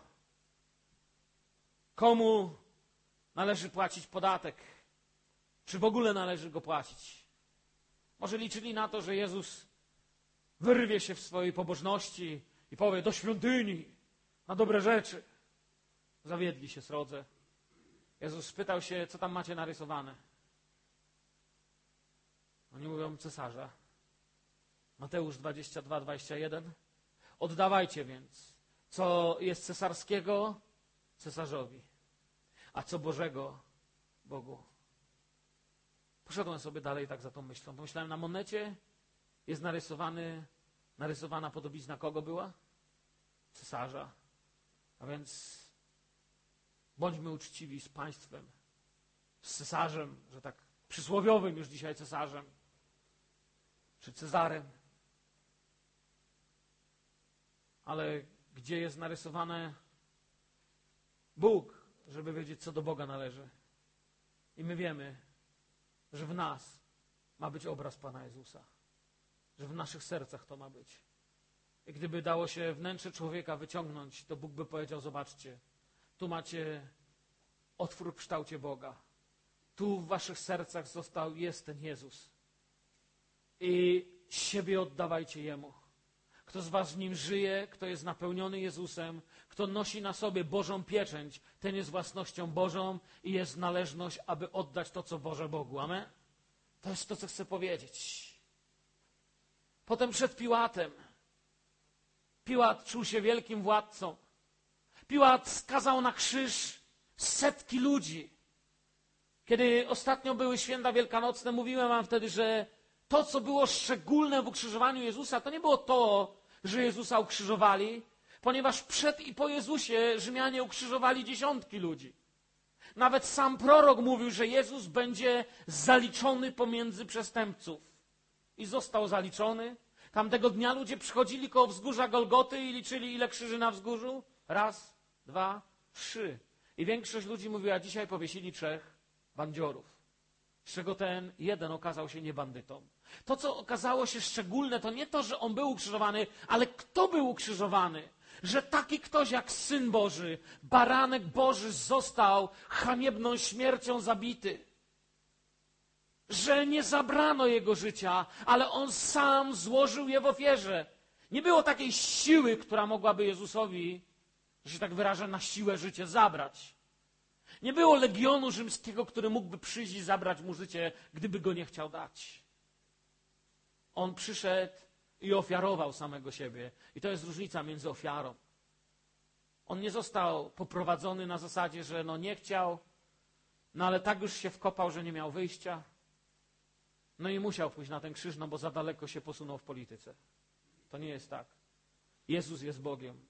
komu należy płacić podatek? Czy w ogóle należy go płacić? Może liczyli na to, że Jezus wyrwie się w swojej pobożności i powie do świątyni, na dobre rzeczy. Zawiedli się srodze. Jezus spytał się, co tam macie narysowane. Oni mówią cesarza. Mateusz dwadzieścia dwa, dwadzieścia jeden. Oddawajcie więc, co jest cesarskiego, cesarzowi, a co Bożego, Bogu. Poszedłem sobie dalej tak za tą myślą. Pomyślałem, na monecie jest narysowany, narysowana podobizna kogo była? Cesarza. A więc bądźmy uczciwi z państwem, z cesarzem, że tak przysłowiowym już dzisiaj cesarzem, czy Cezarem. Ale gdzie jest narysowane Bóg, żeby wiedzieć, co do Boga należy. I my wiemy, że w nas ma być obraz Pana Jezusa. Że w naszych sercach to ma być. I gdyby dało się wnętrze człowieka wyciągnąć, to Bóg by powiedział, zobaczcie, tu macie otwór w kształcie Boga. Tu w waszych sercach został, jest ten Jezus. I siebie oddawajcie Jemu. Kto z was w Nim żyje, kto jest napełniony Jezusem, kto nosi na sobie Bożą pieczęć, ten jest własnością Bożą i jest należność, aby oddać to, co Boże Bogu. Amen? To jest to, co chcę powiedzieć. Potem przed Piłatem. Piłat czuł się wielkim władcą. Piłat skazał na krzyż setki ludzi. Kiedy ostatnio były święta wielkanocne, mówiłem wam wtedy, że to, co było szczególne w ukrzyżowaniu Jezusa, to nie było to, że Jezusa ukrzyżowali, ponieważ przed i po Jezusie Rzymianie ukrzyżowali dziesiątki ludzi. Nawet sam prorok mówił, że Jezus będzie zaliczony pomiędzy przestępców. I został zaliczony. Tamtego dnia ludzie przychodzili koło wzgórza Golgoty i liczyli, ile krzyży na wzgórzu. Raz, dwa, trzy. I większość ludzi mówiła, dzisiaj powiesili trzech bandziorów, z czego ten jeden okazał się nie bandytą. To, co okazało się szczególne, to nie to, że on był ukrzyżowany, ale kto był ukrzyżowany. Że taki ktoś jak Syn Boży, Baranek Boży został haniebną śmiercią zabity. Że nie zabrano jego życia, ale on sam złożył je w ofierze. Nie było takiej siły, która mogłaby Jezusowi, że się tak wyrażę, na siłę życie zabrać. Nie było legionu rzymskiego, który mógłby przyjść i zabrać mu życie, gdyby go nie chciał dać. On przyszedł i ofiarował samego siebie. I to jest różnica między ofiarą. On nie został poprowadzony na zasadzie, że no nie chciał, no ale tak już się wkopał, że nie miał wyjścia. No i musiał pójść na ten krzyż, no bo za daleko się posunął w polityce. To nie jest tak. Jezus jest Bogiem.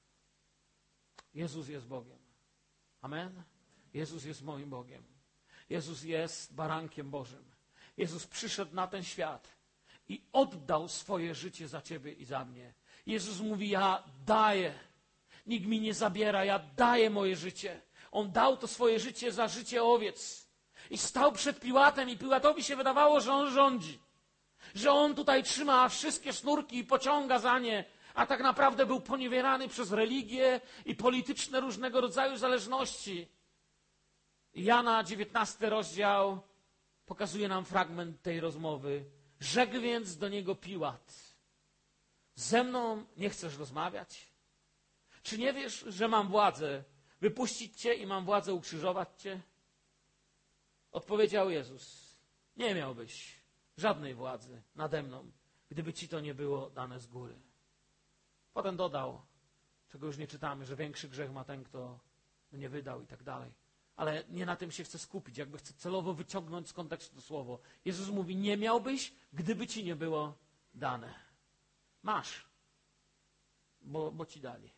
Jezus jest Bogiem. Amen? Jezus jest moim Bogiem. Jezus jest barankiem Bożym. Jezus przyszedł na ten świat i oddał swoje życie za ciebie i za mnie. Jezus mówi, ja daję. Nikt mi nie zabiera, ja daję moje życie. On dał to swoje życie za życie owiec. I stał przed Piłatem i Piłatowi się wydawało, że on rządzi. Że on tutaj trzyma wszystkie sznurki i pociąga za nie. A tak naprawdę był poniewierany przez religię i polityczne różnego rodzaju zależności. Jana dziewiętnasty rozdział pokazuje nam fragment tej rozmowy. Rzekł więc do niego Piłat: ze mną nie chcesz rozmawiać? Czy nie wiesz, że mam władzę wypuścić cię i mam władzę ukrzyżować cię? Odpowiedział Jezus: nie miałbyś żadnej władzy nade mną, gdyby ci to nie było dane z góry. Potem dodał, czego już nie czytamy, że większy grzech ma ten, kto nie wydał i tak dalej. Ale nie na tym się chcę skupić, jakby chcę celowo wyciągnąć z kontekstu to słowo. Jezus mówi, nie miałbyś, gdyby ci nie było dane. Masz, bo, bo ci dali.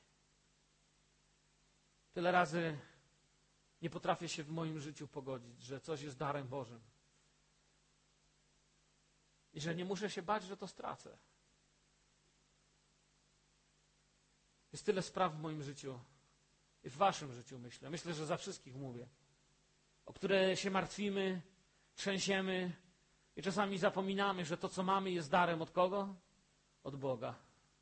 Tyle razy nie potrafię się w moim życiu pogodzić, że coś jest darem Bożym. I że nie muszę się bać, że to stracę. Jest tyle spraw w moim życiu i w waszym życiu, myślę. Myślę, że za wszystkich mówię. O które się martwimy, trzęsiemy i czasami zapominamy, że to, co mamy, jest darem od kogo? Od Boga.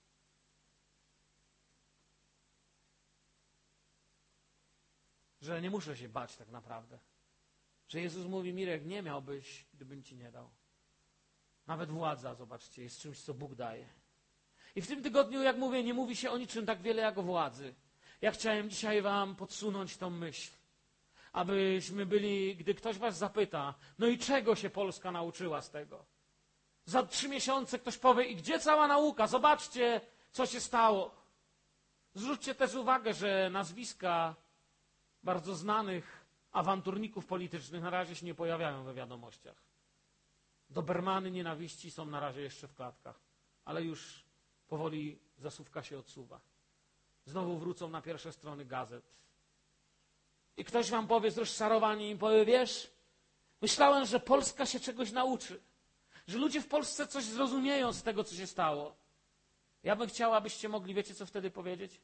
Że nie muszę się bać tak naprawdę. Że Jezus mówi, Mirek, nie miałbyś, gdybym ci nie dał. Nawet władza, zobaczcie, jest czymś, co Bóg daje. I w tym tygodniu, jak mówię, nie mówi się o niczym tak wiele jak o władzy. Ja chciałem dzisiaj wam podsunąć tą myśl. Abyśmy byli, gdy ktoś was zapyta, no i czego się Polska nauczyła z tego? Za trzy miesiące ktoś powie, i gdzie cała nauka? Zobaczcie, co się stało. Zwróćcie też uwagę, że nazwiska bardzo znanych awanturników politycznych na razie się nie pojawiają we wiadomościach. Dobermany nienawiści są na razie jeszcze w klatkach, ale już powoli zasówka się odsuwa. Znowu wrócą na pierwsze strony gazet. I ktoś wam powie z rozczarowaniem i powie, wiesz, myślałem, że Polska się czegoś nauczy. Że ludzie w Polsce coś zrozumieją z tego, co się stało. Ja bym chciała, abyście mogli, wiecie, co wtedy powiedzieć?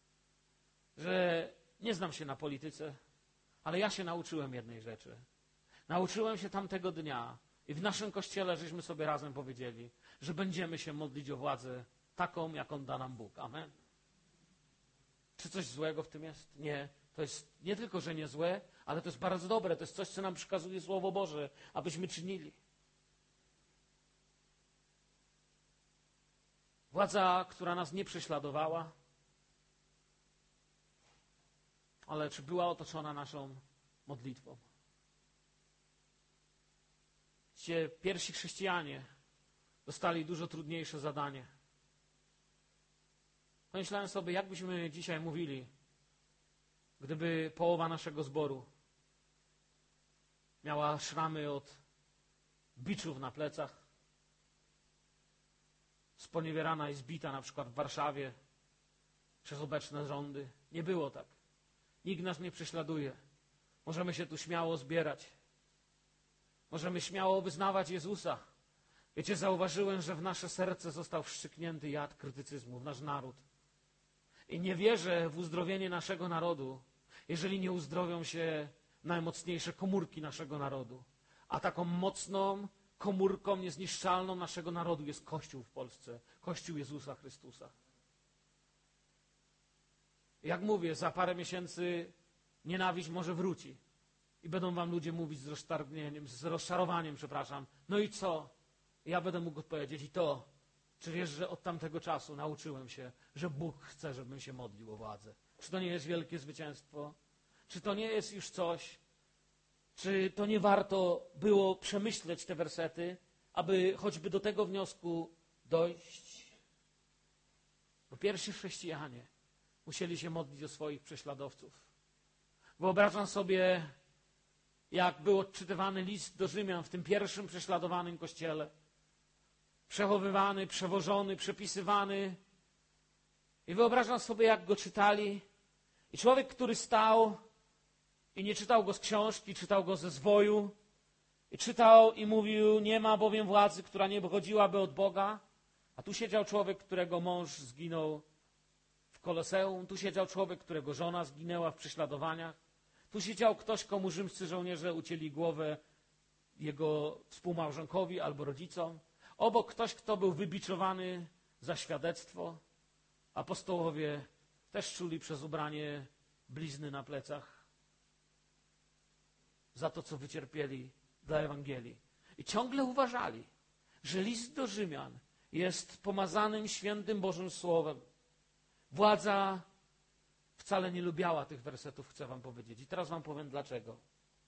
Że nie znam się na polityce, ale ja się nauczyłem jednej rzeczy. Nauczyłem się tamtego dnia i w naszym kościele żeśmy sobie razem powiedzieli, że będziemy się modlić o władzę taką, jaką da nam Bóg. Amen. Czy coś złego w tym jest? Nie. To jest nie tylko, że nie złe, ale to jest bardzo dobre. To jest coś, co nam przykazuje Słowo Boże, abyśmy czynili. Władza, która nas nie prześladowała, ale czy była otoczona naszą modlitwą? Ci pierwsi chrześcijanie dostali dużo trudniejsze zadanie. Pomyślałem sobie, jak byśmy dzisiaj mówili, gdyby połowa naszego zboru miała szramy od biczów na plecach, sponiewierana i zbita na przykład w Warszawie przez obecne rządy. Nie było tak. Nikt nas nie prześladuje. Możemy się tu śmiało zbierać. Możemy śmiało wyznawać Jezusa. Wiecie, zauważyłem, że w nasze serce został wszczyknięty jad krytycyzmu, w nasz naród. I nie wierzę w uzdrowienie naszego narodu, jeżeli nie uzdrowią się najmocniejsze komórki naszego narodu. A taką mocną komórką niezniszczalną naszego narodu jest Kościół w Polsce. Kościół Jezusa Chrystusa. Jak mówię, za parę miesięcy nienawiść może wróci. I będą wam ludzie mówić z roztargnieniem, z rozczarowaniem, przepraszam. No i co? Ja będę mógł odpowiedzieć i to. Czy wiesz, że od tamtego czasu nauczyłem się, że Bóg chce, żebym się modlił o władzę? Czy to nie jest wielkie zwycięstwo? Czy to nie jest już coś? Czy to nie warto było przemyśleć te wersety, aby choćby do tego wniosku dojść? Bo pierwsi chrześcijanie musieli się modlić o swoich prześladowców. Wyobrażam sobie, jak był odczytywany list do Rzymian w tym pierwszym prześladowanym kościele. Przechowywany, przewożony, przepisywany. I wyobrażam sobie, jak go czytali. I człowiek, który stał i nie czytał go z książki, czytał go ze zwoju. I czytał i mówił, nie ma bowiem władzy, która nie pochodziłaby od Boga. A tu siedział człowiek, którego mąż zginął w Koloseum. Tu siedział człowiek, którego żona zginęła w prześladowaniach. Tu siedział ktoś, komu rzymscy żołnierze ucięli głowę jego współmałżonkowi albo rodzicom. Obok ktoś, kto był wybiczowany za świadectwo. Apostołowie też czuli przez ubranie blizny na plecach za to, co wycierpieli dla Ewangelii. I ciągle uważali, że list do Rzymian jest pomazanym, świętym Bożym Słowem. Władza wcale nie lubiała tych wersetów, chcę wam powiedzieć. I teraz wam powiem dlaczego.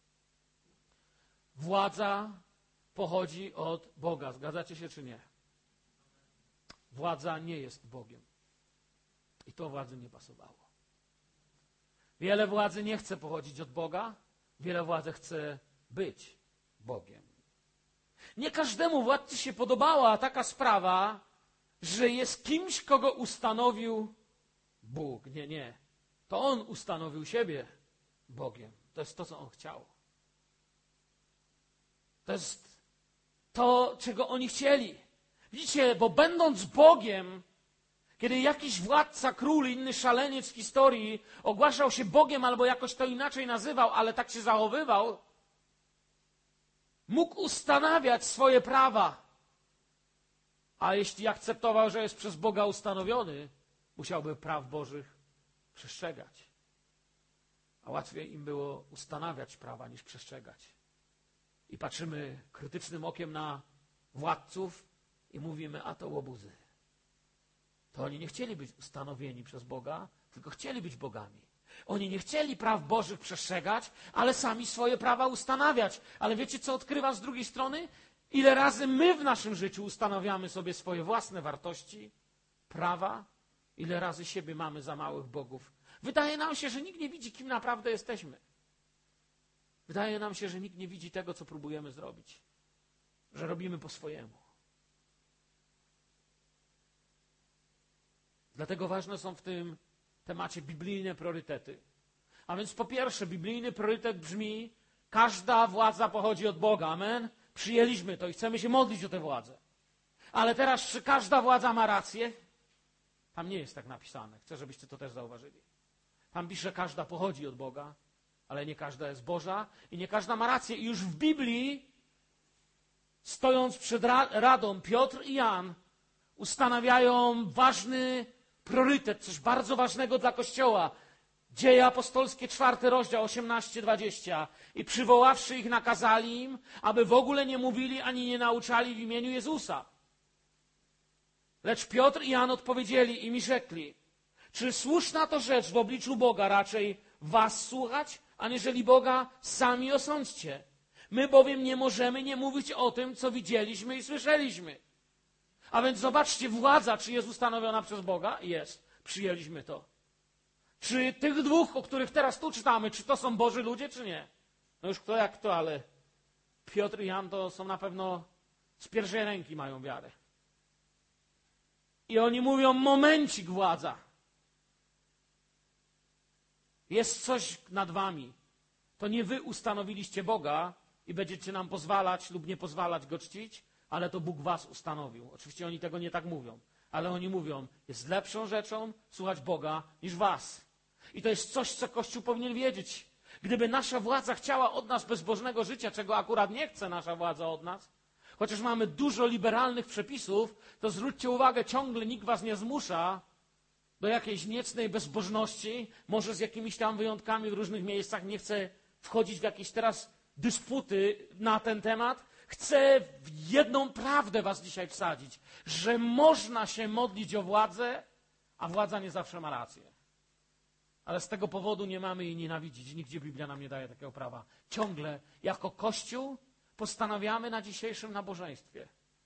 Władza pochodzi od Boga. Zgadzacie się czy nie? Władza nie jest Bogiem. I to władzy nie pasowało. Wiele władzy nie chce pochodzić od Boga. Wiele władzy chce być Bogiem. Nie każdemu władcy się podobała taka sprawa, że jest kimś, kogo ustanowił Bóg. Nie, nie. To On ustanowił siebie Bogiem. To jest to, co On chciał. To jest to, czego oni chcieli. Widzicie, bo będąc Bogiem, kiedy jakiś władca, król, inny szaleniec w historii ogłaszał się Bogiem albo jakoś to inaczej nazywał, ale tak się zachowywał, mógł ustanawiać swoje prawa. A jeśli akceptował, że jest przez Boga ustanowiony, musiałby praw Bożych przestrzegać. A łatwiej im było ustanawiać prawa niż przestrzegać. I patrzymy krytycznym okiem na władców i mówimy, a to łobuzy. To oni nie chcieli być ustanowieni przez Boga, tylko chcieli być bogami. Oni nie chcieli praw Bożych przestrzegać, ale sami swoje prawa ustanawiać. Ale wiecie, co odkrywam z drugiej strony? Ile razy my w naszym życiu ustanawiamy sobie swoje własne wartości, prawa? Ile razy siebie mamy za małych bogów? Wydaje nam się, że nikt nie widzi, kim naprawdę jesteśmy. Wydaje nam się, że nikt nie widzi tego, co próbujemy zrobić. Że robimy po swojemu. Dlatego ważne są w tym temacie biblijne priorytety. A więc po pierwsze, biblijny priorytet brzmi, każda władza pochodzi od Boga. Amen? Przyjęliśmy to i chcemy się modlić o tę władzę. Ale teraz, czy każda władza ma rację? Tam nie jest tak napisane. Chcę, żebyście to też zauważyli. Tam pisze, że każda pochodzi od Boga, ale nie każda jest Boża i nie każda ma rację. I już w Biblii, stojąc przed Radą, Piotr i Jan ustanawiają ważny priorytet, coś bardzo ważnego dla Kościoła. Dzieje apostolskie, czwarty rozdział, osiemnaście dwadzieścia. I przywoławszy ich, nakazali im, aby w ogóle nie mówili ani nie nauczali w imieniu Jezusa. Lecz Piotr i Jan odpowiedzieli im i rzekli, czy słuszna to rzecz w obliczu Boga raczej was słuchać, aniżeli Boga sami osądźcie. My bowiem nie możemy nie mówić o tym, co widzieliśmy i słyszeliśmy. A więc zobaczcie, władza, czy jest ustanowiona przez Boga? Jest. Przyjęliśmy to. Czy tych dwóch, o których teraz tu czytamy, czy to są Boży ludzie, czy nie? No już kto jak kto, ale Piotr i Jan to są na pewno z pierwszej ręki mają wiarę. I oni mówią, momencik władza. Jest coś nad wami. To nie wy ustanowiliście Boga i będziecie nam pozwalać lub nie pozwalać Go czcić, ale to Bóg was ustanowił. Oczywiście oni tego nie tak mówią, ale oni mówią, jest lepszą rzeczą słuchać Boga niż was. I to jest coś, co Kościół powinien wiedzieć. Gdyby nasza władza chciała od nas bezbożnego życia, czego akurat nie chce nasza władza od nas, chociaż mamy dużo liberalnych przepisów, to zwróćcie uwagę, ciągle nikt was nie zmusza do jakiejś niecnej bezbożności, może z jakimiś tam wyjątkami w różnych miejscach, nie chcę wchodzić w jakieś teraz dysputy na ten temat. Chcę w jedną prawdę was dzisiaj wsadzić, że można się modlić o władzę, a władza nie zawsze ma rację. Ale z tego powodu nie mamy jej nienawidzić. Nigdzie Biblia nam nie daje takiego prawa. Ciągle jako Kościół postanawiamy na dzisiejszym nabożeństwie,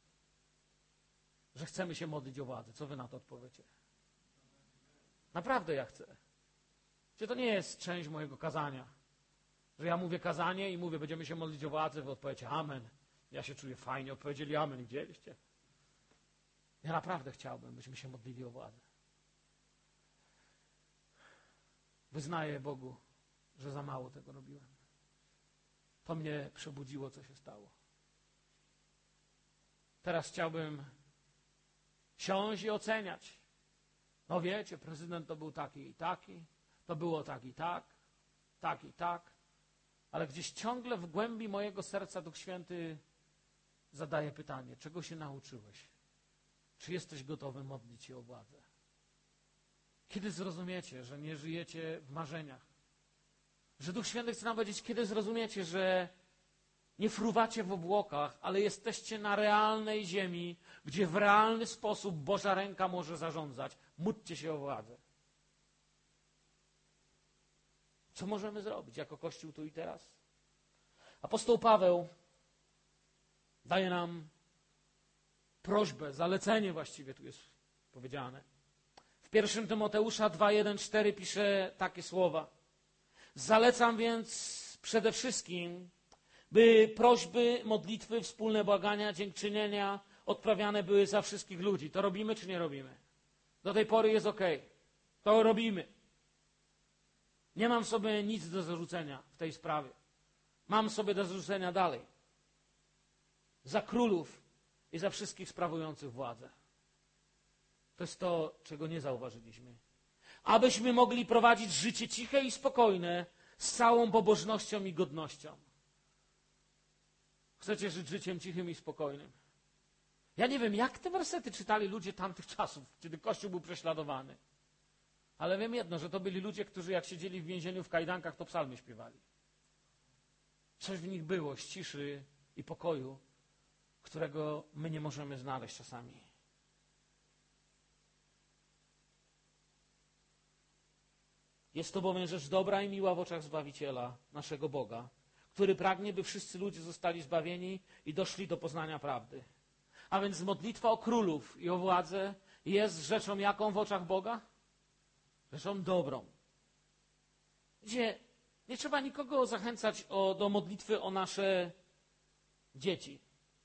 że chcemy się modlić o władzę. Co wy na to odpowiecie? Naprawdę ja chcę. Czy to nie jest część mojego kazania? Że ja mówię kazanie i mówię, będziemy się modlić o władzę, wy odpowiecie amen. Ja się czuję fajnie, odpowiedzieli amen. Widzieliście? Ja naprawdę chciałbym, byśmy się modlili o władzę. Wyznaję Bogu, że za mało tego robiłem. To mnie przebudziło, co się stało. Teraz chciałbym siąść i oceniać. No wiecie, prezydent to był taki i taki, to było tak i tak, tak i tak, ale gdzieś ciągle w głębi mojego serca Duch Święty zadaje pytanie, czego się nauczyłeś? Czy jesteś gotowy modlić się o władzę? Kiedy zrozumiecie, że nie żyjecie w marzeniach? Że Duch Święty chce nam powiedzieć, kiedy zrozumiecie, że nie fruwacie w obłokach, ale jesteście na realnej ziemi, gdzie w realny sposób Boża ręka może zarządzać. Módlcie się o władzę. Co możemy zrobić jako Kościół tu i teraz? Apostoł Paweł daje nam prośbę, zalecenie właściwie tu jest powiedziane. W pierwszym Tymoteusza dwa, jeden, cztery pisze takie słowa. Zalecam więc przede wszystkim, by prośby, modlitwy, wspólne błagania, dziękczynienia odprawiane były za wszystkich ludzi. To robimy czy nie robimy? Do tej pory jest okej. To robimy. Nie mam sobie nic do zarzucenia w tej sprawie. Mam sobie do zarzucenia dalej. za królów i za wszystkich sprawujących władzę. To jest to, czego nie zauważyliśmy. Abyśmy mogli prowadzić życie ciche i spokojne, z całą pobożnością i godnością. Chcecie żyć życiem cichym i spokojnym? Ja nie wiem, jak te wersety czytali ludzie tamtych czasów, kiedy Kościół był prześladowany. Ale wiem jedno, że to byli ludzie, którzy jak siedzieli w więzieniu w kajdankach, to psalmy śpiewali. Coś w nich było z ciszy i pokoju, którego my nie możemy znaleźć czasami. Jest to bowiem rzecz dobra i miła w oczach Zbawiciela, naszego Boga, który pragnie, by wszyscy ludzie zostali zbawieni i doszli do poznania prawdy. A więc modlitwa o królów i o władzę jest rzeczą jaką w oczach Boga? Rzeczą dobrą. Gdzie nie trzeba nikogo zachęcać o, do modlitwy o nasze dzieci.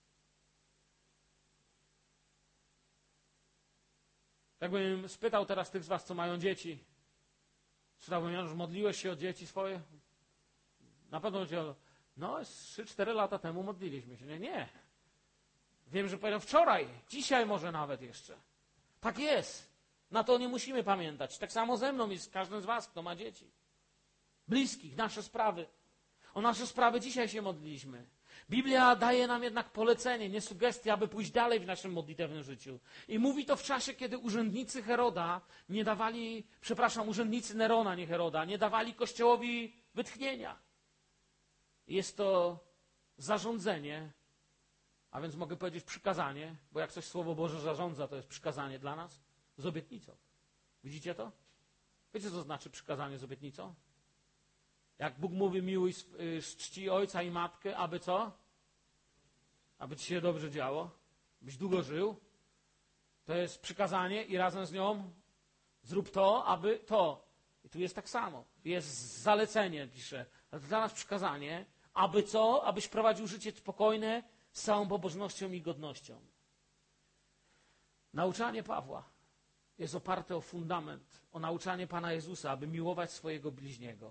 Jakbym spytał teraz tych z was, co mają dzieci, czytałbym, Janusz, modliłeś się o dzieci swoje? Na pewno powiedział, no trzy cztery lata temu modliliśmy się. Nie, nie. Wiem, że powiedział wczoraj, dzisiaj może nawet jeszcze. Tak jest. Na to nie musimy pamiętać. Tak samo ze mną i z każdym z was, kto ma dzieci. Bliskich, nasze sprawy. O nasze sprawy dzisiaj się modliliśmy. Biblia daje nam jednak polecenie, nie sugestie, aby pójść dalej w naszym modlitewnym życiu. I mówi to w czasie, kiedy urzędnicy Heroda nie dawali, przepraszam, urzędnicy Nerona, nie Heroda, nie dawali Kościołowi wytchnienia. Jest to zarządzenie, a więc mogę powiedzieć przykazanie, bo jak coś Słowo Boże zarządza, to jest przykazanie dla nas, z obietnicą. Widzicie to? Wiecie, co to znaczy przykazanie z obietnicą? Jak Bóg mówi, miłuj, czci ojca i matkę, aby co? Aby ci się dobrze działo, byś długo żył. To jest przykazanie i razem z nią zrób to, aby to. I tu jest tak samo. Jest zalecenie, pisze. Ale to dla nas przykazanie, aby co? Abyś prowadził życie spokojne, z całą pobożnością i godnością. Nauczanie Pawła jest oparte o fundament, o nauczanie Pana Jezusa, aby miłować swojego bliźniego.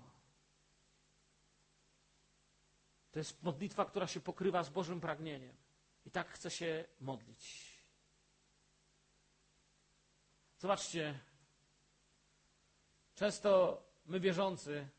To jest modlitwa, która się pokrywa z Bożym pragnieniem. I tak chcę się modlić. Zobaczcie, często my wierzący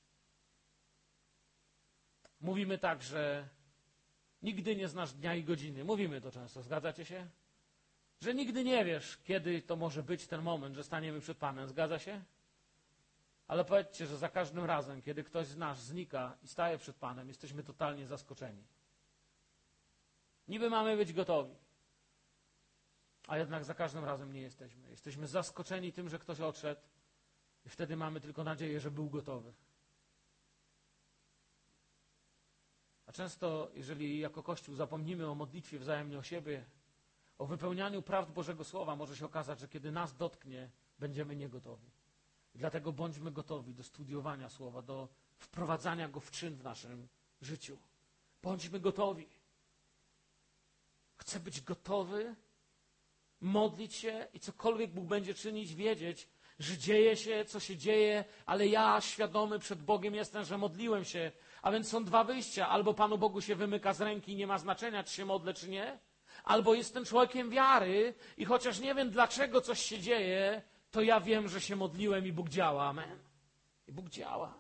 mówimy tak, że nigdy nie znasz dnia i godziny. Mówimy to często, zgadzacie się? Że nigdy nie wiesz, kiedy to może być ten moment, że staniemy przed Panem. Zgadza się? Ale powiedzcie, że za każdym razem, kiedy ktoś z nas znika i staje przed Panem, jesteśmy totalnie zaskoczeni. Niby mamy być gotowi, a jednak za każdym razem nie jesteśmy. Jesteśmy zaskoczeni tym, że ktoś odszedł i wtedy mamy tylko nadzieję, że był gotowy. A często, jeżeli jako Kościół zapomnimy o modlitwie wzajemnie o siebie, o wypełnianiu prawd Bożego Słowa, może się okazać, że kiedy nas dotknie, będziemy niegotowi. I dlatego bądźmy gotowi do studiowania Słowa, do wprowadzania go w czyn w naszym życiu. Bądźmy gotowi. Chcę być gotowy, modlić się i cokolwiek Bóg będzie czynić, wiedzieć, że dzieje się, co się dzieje, ale ja świadomy przed Bogiem jestem, że modliłem się. A więc są dwa wyjścia. Albo Panu Bogu się wymyka z ręki i nie ma znaczenia, czy się modlę, czy nie. Albo jestem człowiekiem wiary i chociaż nie wiem, dlaczego coś się dzieje, to ja wiem, że się modliłem i Bóg działa. Amen. I Bóg działa.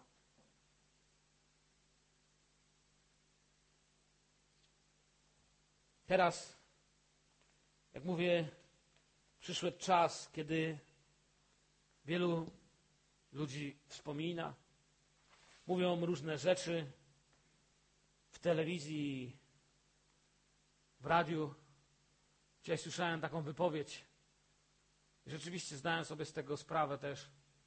Teraz, jak mówię, przyszedł czas, kiedy wielu ludzi wspomina, mówią różne rzeczy w telewizji, w radiu. Dzisiaj słyszałem taką wypowiedź. Rzeczywiście zdałem sobie z tego sprawę też.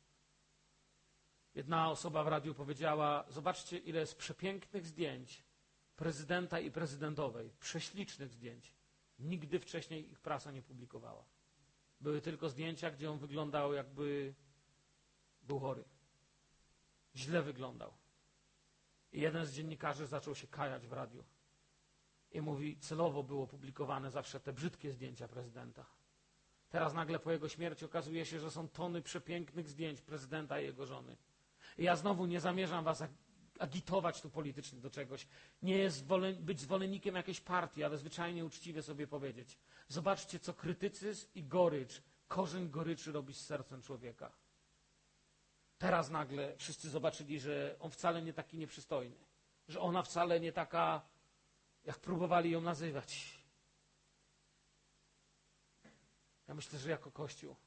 Jedna osoba w radiu powiedziała, zobaczcie, ile jest przepięknych zdjęć prezydenta i prezydentowej, prześlicznych zdjęć. Nigdy wcześniej ich prasa nie publikowała. Były tylko zdjęcia, gdzie on wyglądał, jakby był chory. Źle wyglądał. I jeden z dziennikarzy zaczął się kajać w radiu. I mówi, celowo było publikowane zawsze te brzydkie zdjęcia prezydenta. Teraz nagle po jego śmierci okazuje się, że są tony przepięknych zdjęć prezydenta i jego żony. I ja znowu nie zamierzam was agitować tu politycznie do czegoś. Nie jest zwolen, być zwolennikiem jakiejś partii, ale zwyczajnie uczciwie sobie powiedzieć. Zobaczcie, co krytycyzm i gorycz, korzeń goryczy robi z sercem człowieka. Teraz nagle wszyscy zobaczyli, że on wcale nie taki nieprzystojny. Że ona wcale nie taka, jak próbowali ją nazywać. Ja myślę, że jako Kościół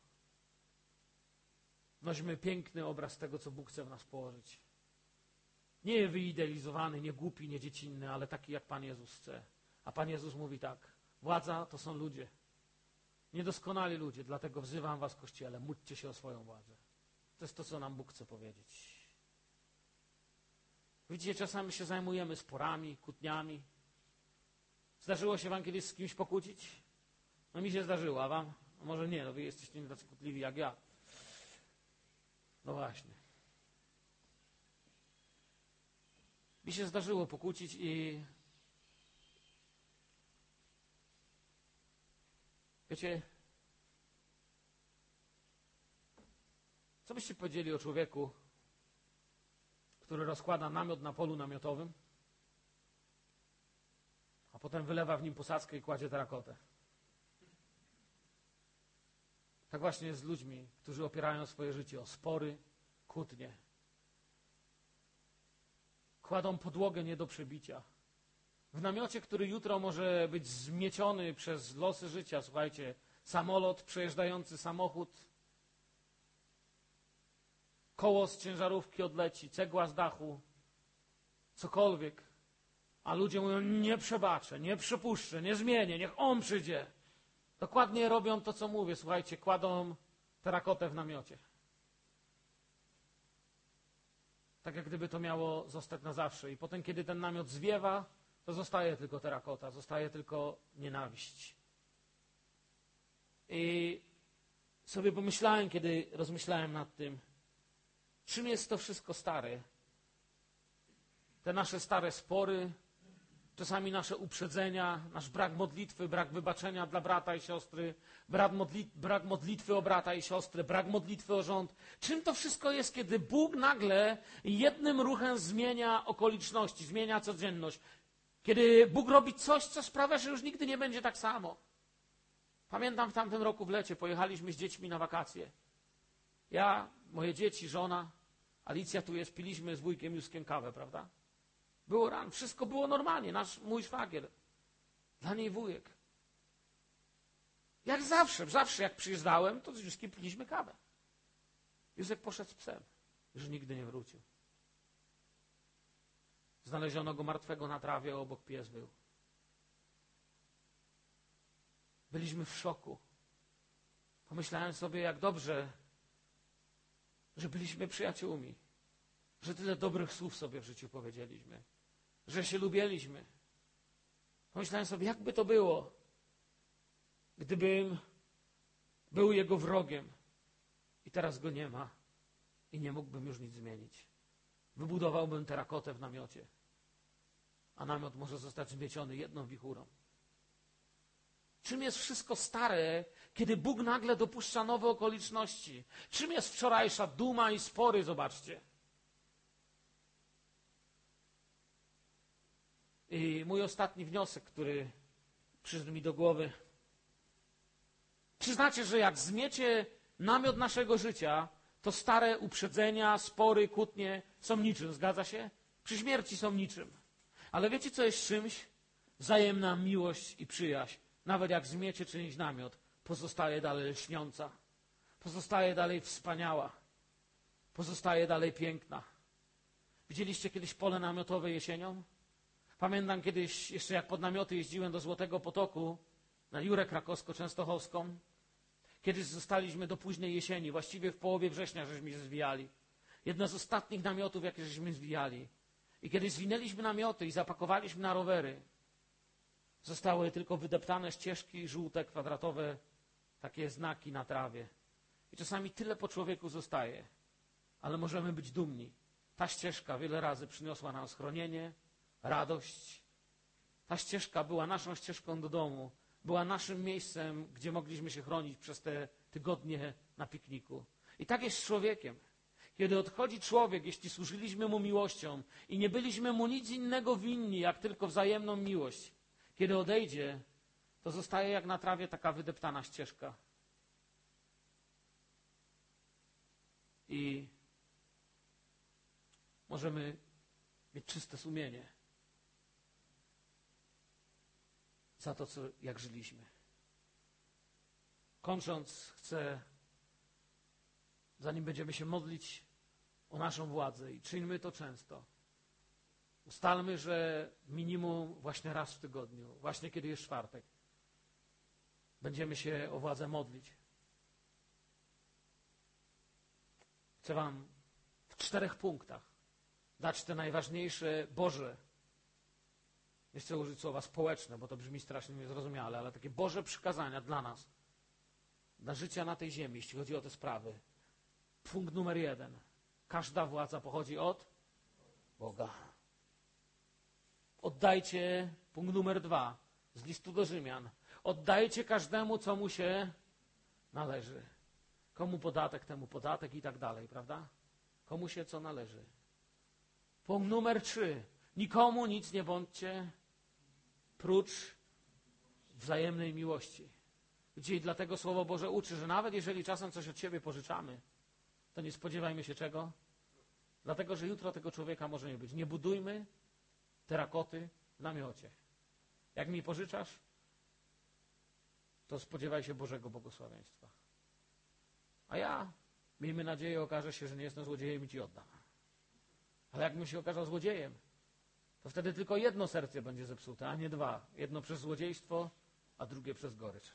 nośmy piękny obraz tego, co Bóg chce w nas położyć. Nie wyidealizowany, nie głupi, nie dziecinny, ale taki, jak Pan Jezus chce. A Pan Jezus mówi tak, władza to są ludzie. Niedoskonali ludzie, dlatego wzywam was, Kościele, módlcie się o swoją władzę. To jest to, co nam Bóg chce powiedzieć. Widzicie, czasami się zajmujemy sporami, kłótniami. Zdarzyło się wam kiedyś z kimś pokłócić? No mi się zdarzyło, a wam? No może nie, no wy jesteście nie tacy kłótliwi jak ja. No właśnie. Mi się zdarzyło pokłócić i wiecie, co byście powiedzieli o człowieku, który rozkłada namiot na polu namiotowym, a potem wylewa w nim posadzkę i kładzie terakotę? Tak właśnie jest z ludźmi, którzy opierają swoje życie o spory, kłótnie. Kładą podłogę nie do przebicia. W namiocie, który jutro może być zmieciony przez losy życia, słuchajcie, samolot, przejeżdżający samochód, koło z ciężarówki odleci, cegła z dachu, cokolwiek. A ludzie mówią, nie przebaczę, nie przepuszczę, nie zmienię, niech on przyjdzie. Dokładnie robią to, co mówię, słuchajcie, kładą terakotę w namiocie. Tak jak gdyby to miało zostać na zawsze. I potem, kiedy ten namiot zwiewa, to zostaje tylko terakota, zostaje tylko nienawiść. I sobie pomyślałem, kiedy rozmyślałem nad tym, czym jest to wszystko stare. Te nasze stare spory, czasami nasze uprzedzenia, nasz brak modlitwy, brak wybaczenia dla brata i siostry, brak, modli- brak modlitwy o brata i siostrę, brak modlitwy o rząd. Czym to wszystko jest, kiedy Bóg nagle jednym ruchem zmienia okoliczności, zmienia codzienność? Kiedy Bóg robi coś, co sprawia, że już nigdy nie będzie tak samo. Pamiętam w tamtym roku w lecie, pojechaliśmy z dziećmi na wakacje. Ja, moje dzieci, żona, Alicja tu jest, piliśmy z wujkiem Juskiem kawę, prawda? Było rano, wszystko było normalnie, nasz, mój szwagier, dla niej wujek. Jak zawsze, zawsze jak przyjeżdżałem, to z Juskiem piliśmy kawę. Józek poszedł z psem, już nigdy nie wrócił. Znaleziono go martwego na trawie, obok pies był. Byliśmy w szoku. Pomyślałem sobie, jak dobrze, że byliśmy przyjaciółmi, że tyle dobrych słów sobie w życiu powiedzieliśmy, że się lubiliśmy. Pomyślałem sobie, jakby to było, gdybym był jego wrogiem i teraz go nie ma i nie mógłbym już nic zmienić. Wybudowałbym terakotę w namiocie, a namiot może zostać zmieciony jedną wichurą. Czym jest wszystko stare, kiedy Bóg nagle dopuszcza nowe okoliczności? Czym jest wczorajsza duma i spory, zobaczcie. I mój ostatni wniosek, który przyszedł mi do głowy. Czy znacie, że jak zmiecie namiot naszego życia, to stare uprzedzenia, spory, kłótnie są niczym, zgadza się? Przy śmierci są niczym. Ale wiecie, co jest czymś? Wzajemna miłość i przyjaźń. Nawet jak zmiecie czynić namiot, pozostaje dalej lśniąca. Pozostaje dalej wspaniała. Pozostaje dalej piękna. Widzieliście kiedyś pole namiotowe jesienią? Pamiętam kiedyś, jeszcze jak pod namioty jeździłem do Złotego Potoku, na Jurę Krakowsko-Częstochowską. Kiedyś zostaliśmy do późnej jesieni, właściwie w połowie września żeśmy się zwijali. Jedno z ostatnich namiotów, jakie żeśmy zwijali. I kiedy zwinęliśmy namioty i zapakowaliśmy na rowery, zostały tylko wydeptane ścieżki, żółte, kwadratowe, takie znaki na trawie. I czasami tyle po człowieku zostaje, ale możemy być dumni. Ta ścieżka wiele razy przyniosła nam schronienie, radość. Ta ścieżka była naszą ścieżką do domu, była naszym miejscem, gdzie mogliśmy się chronić przez te tygodnie na pikniku. I tak jest z człowiekiem. Kiedy odchodzi człowiek, jeśli służyliśmy mu miłością i nie byliśmy mu nic innego winni, jak tylko wzajemną miłość, kiedy odejdzie, to zostaje jak na trawie taka wydeptana ścieżka. I możemy mieć czyste sumienie za to, co, jak żyliśmy. Kończąc, chcę, zanim będziemy się modlić o naszą władzę, i czyńmy to często, ustalmy, że minimum właśnie raz w tygodniu, właśnie kiedy jest czwartek, będziemy się o władzę modlić. Chcę wam w czterech punktach dać te najważniejsze Boże, nie chcę użyć słowa społeczne, bo to brzmi strasznie niezrozumiale, ale takie Boże przykazania dla nas, dla życia na tej ziemi, jeśli chodzi o te sprawy. Punkt numer jeden. Każda władza pochodzi od Boga. Oddajcie, punkt numer dwa, z listu do Rzymian. Oddajcie każdemu, co mu się należy. Komu podatek, temu podatek i tak dalej, prawda? Komu się co należy. Punkt numer trzy. Nikomu nic nie bądźcie prócz wzajemnej miłości. Dzisiaj dlatego Słowo Boże uczy, że nawet jeżeli czasem coś od siebie pożyczamy, to nie spodziewajmy się czego? Dlatego, że jutro tego człowieka może nie być. Nie budujmy terakoty w namiocie. Jak mi pożyczasz, to spodziewaj się Bożego błogosławieństwa. A ja, miejmy nadzieję, okaże się, że nie jestem złodziejem i ci oddam. Ale jakbym się okazał złodziejem, to wtedy tylko jedno serce będzie zepsute, a nie dwa. Jedno przez złodziejstwo, a drugie przez gorycz.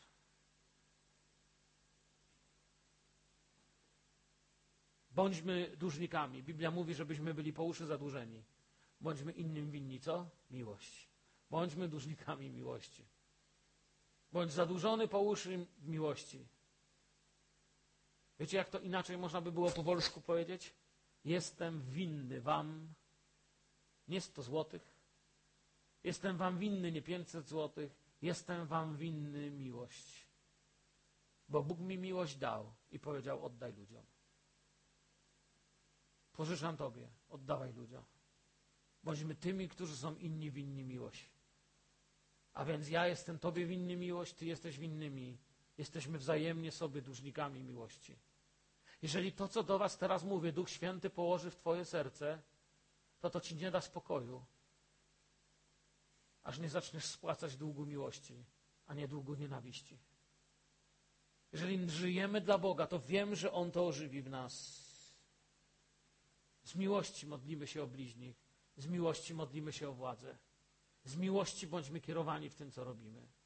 Bądźmy dłużnikami. Biblia mówi, żebyśmy byli po uszy zadłużeni. Bądźmy innym winni, co? Miłość. Bądźmy dłużnikami miłości. Bądź zadłużony po uszy w miłości. Wiecie, jak to inaczej można by było po polsku powiedzieć? Jestem winny wam nie sto złotych. Jestem wam winny nie pięćset złotych. Jestem wam winny miłość. Bo Bóg mi miłość dał i powiedział: oddaj ludziom. Pożyczam Tobie, oddawaj ludziom. Bądźmy tymi, którzy są inni winni miłość. A więc ja jestem Tobie winny miłość, Ty jesteś winny mi. Jesteśmy wzajemnie sobie dłużnikami miłości. Jeżeli to, co do was teraz mówię, Duch Święty położy w Twoje serce, to to Ci nie da spokoju, aż nie zaczniesz spłacać długu miłości, a nie długu nienawiści. Jeżeli żyjemy dla Boga, to wiem, że On to ożywi w nas. Z miłości modlimy się o bliźnich, z miłości modlimy się o władzę. Z miłości bądźmy kierowani w tym, co robimy.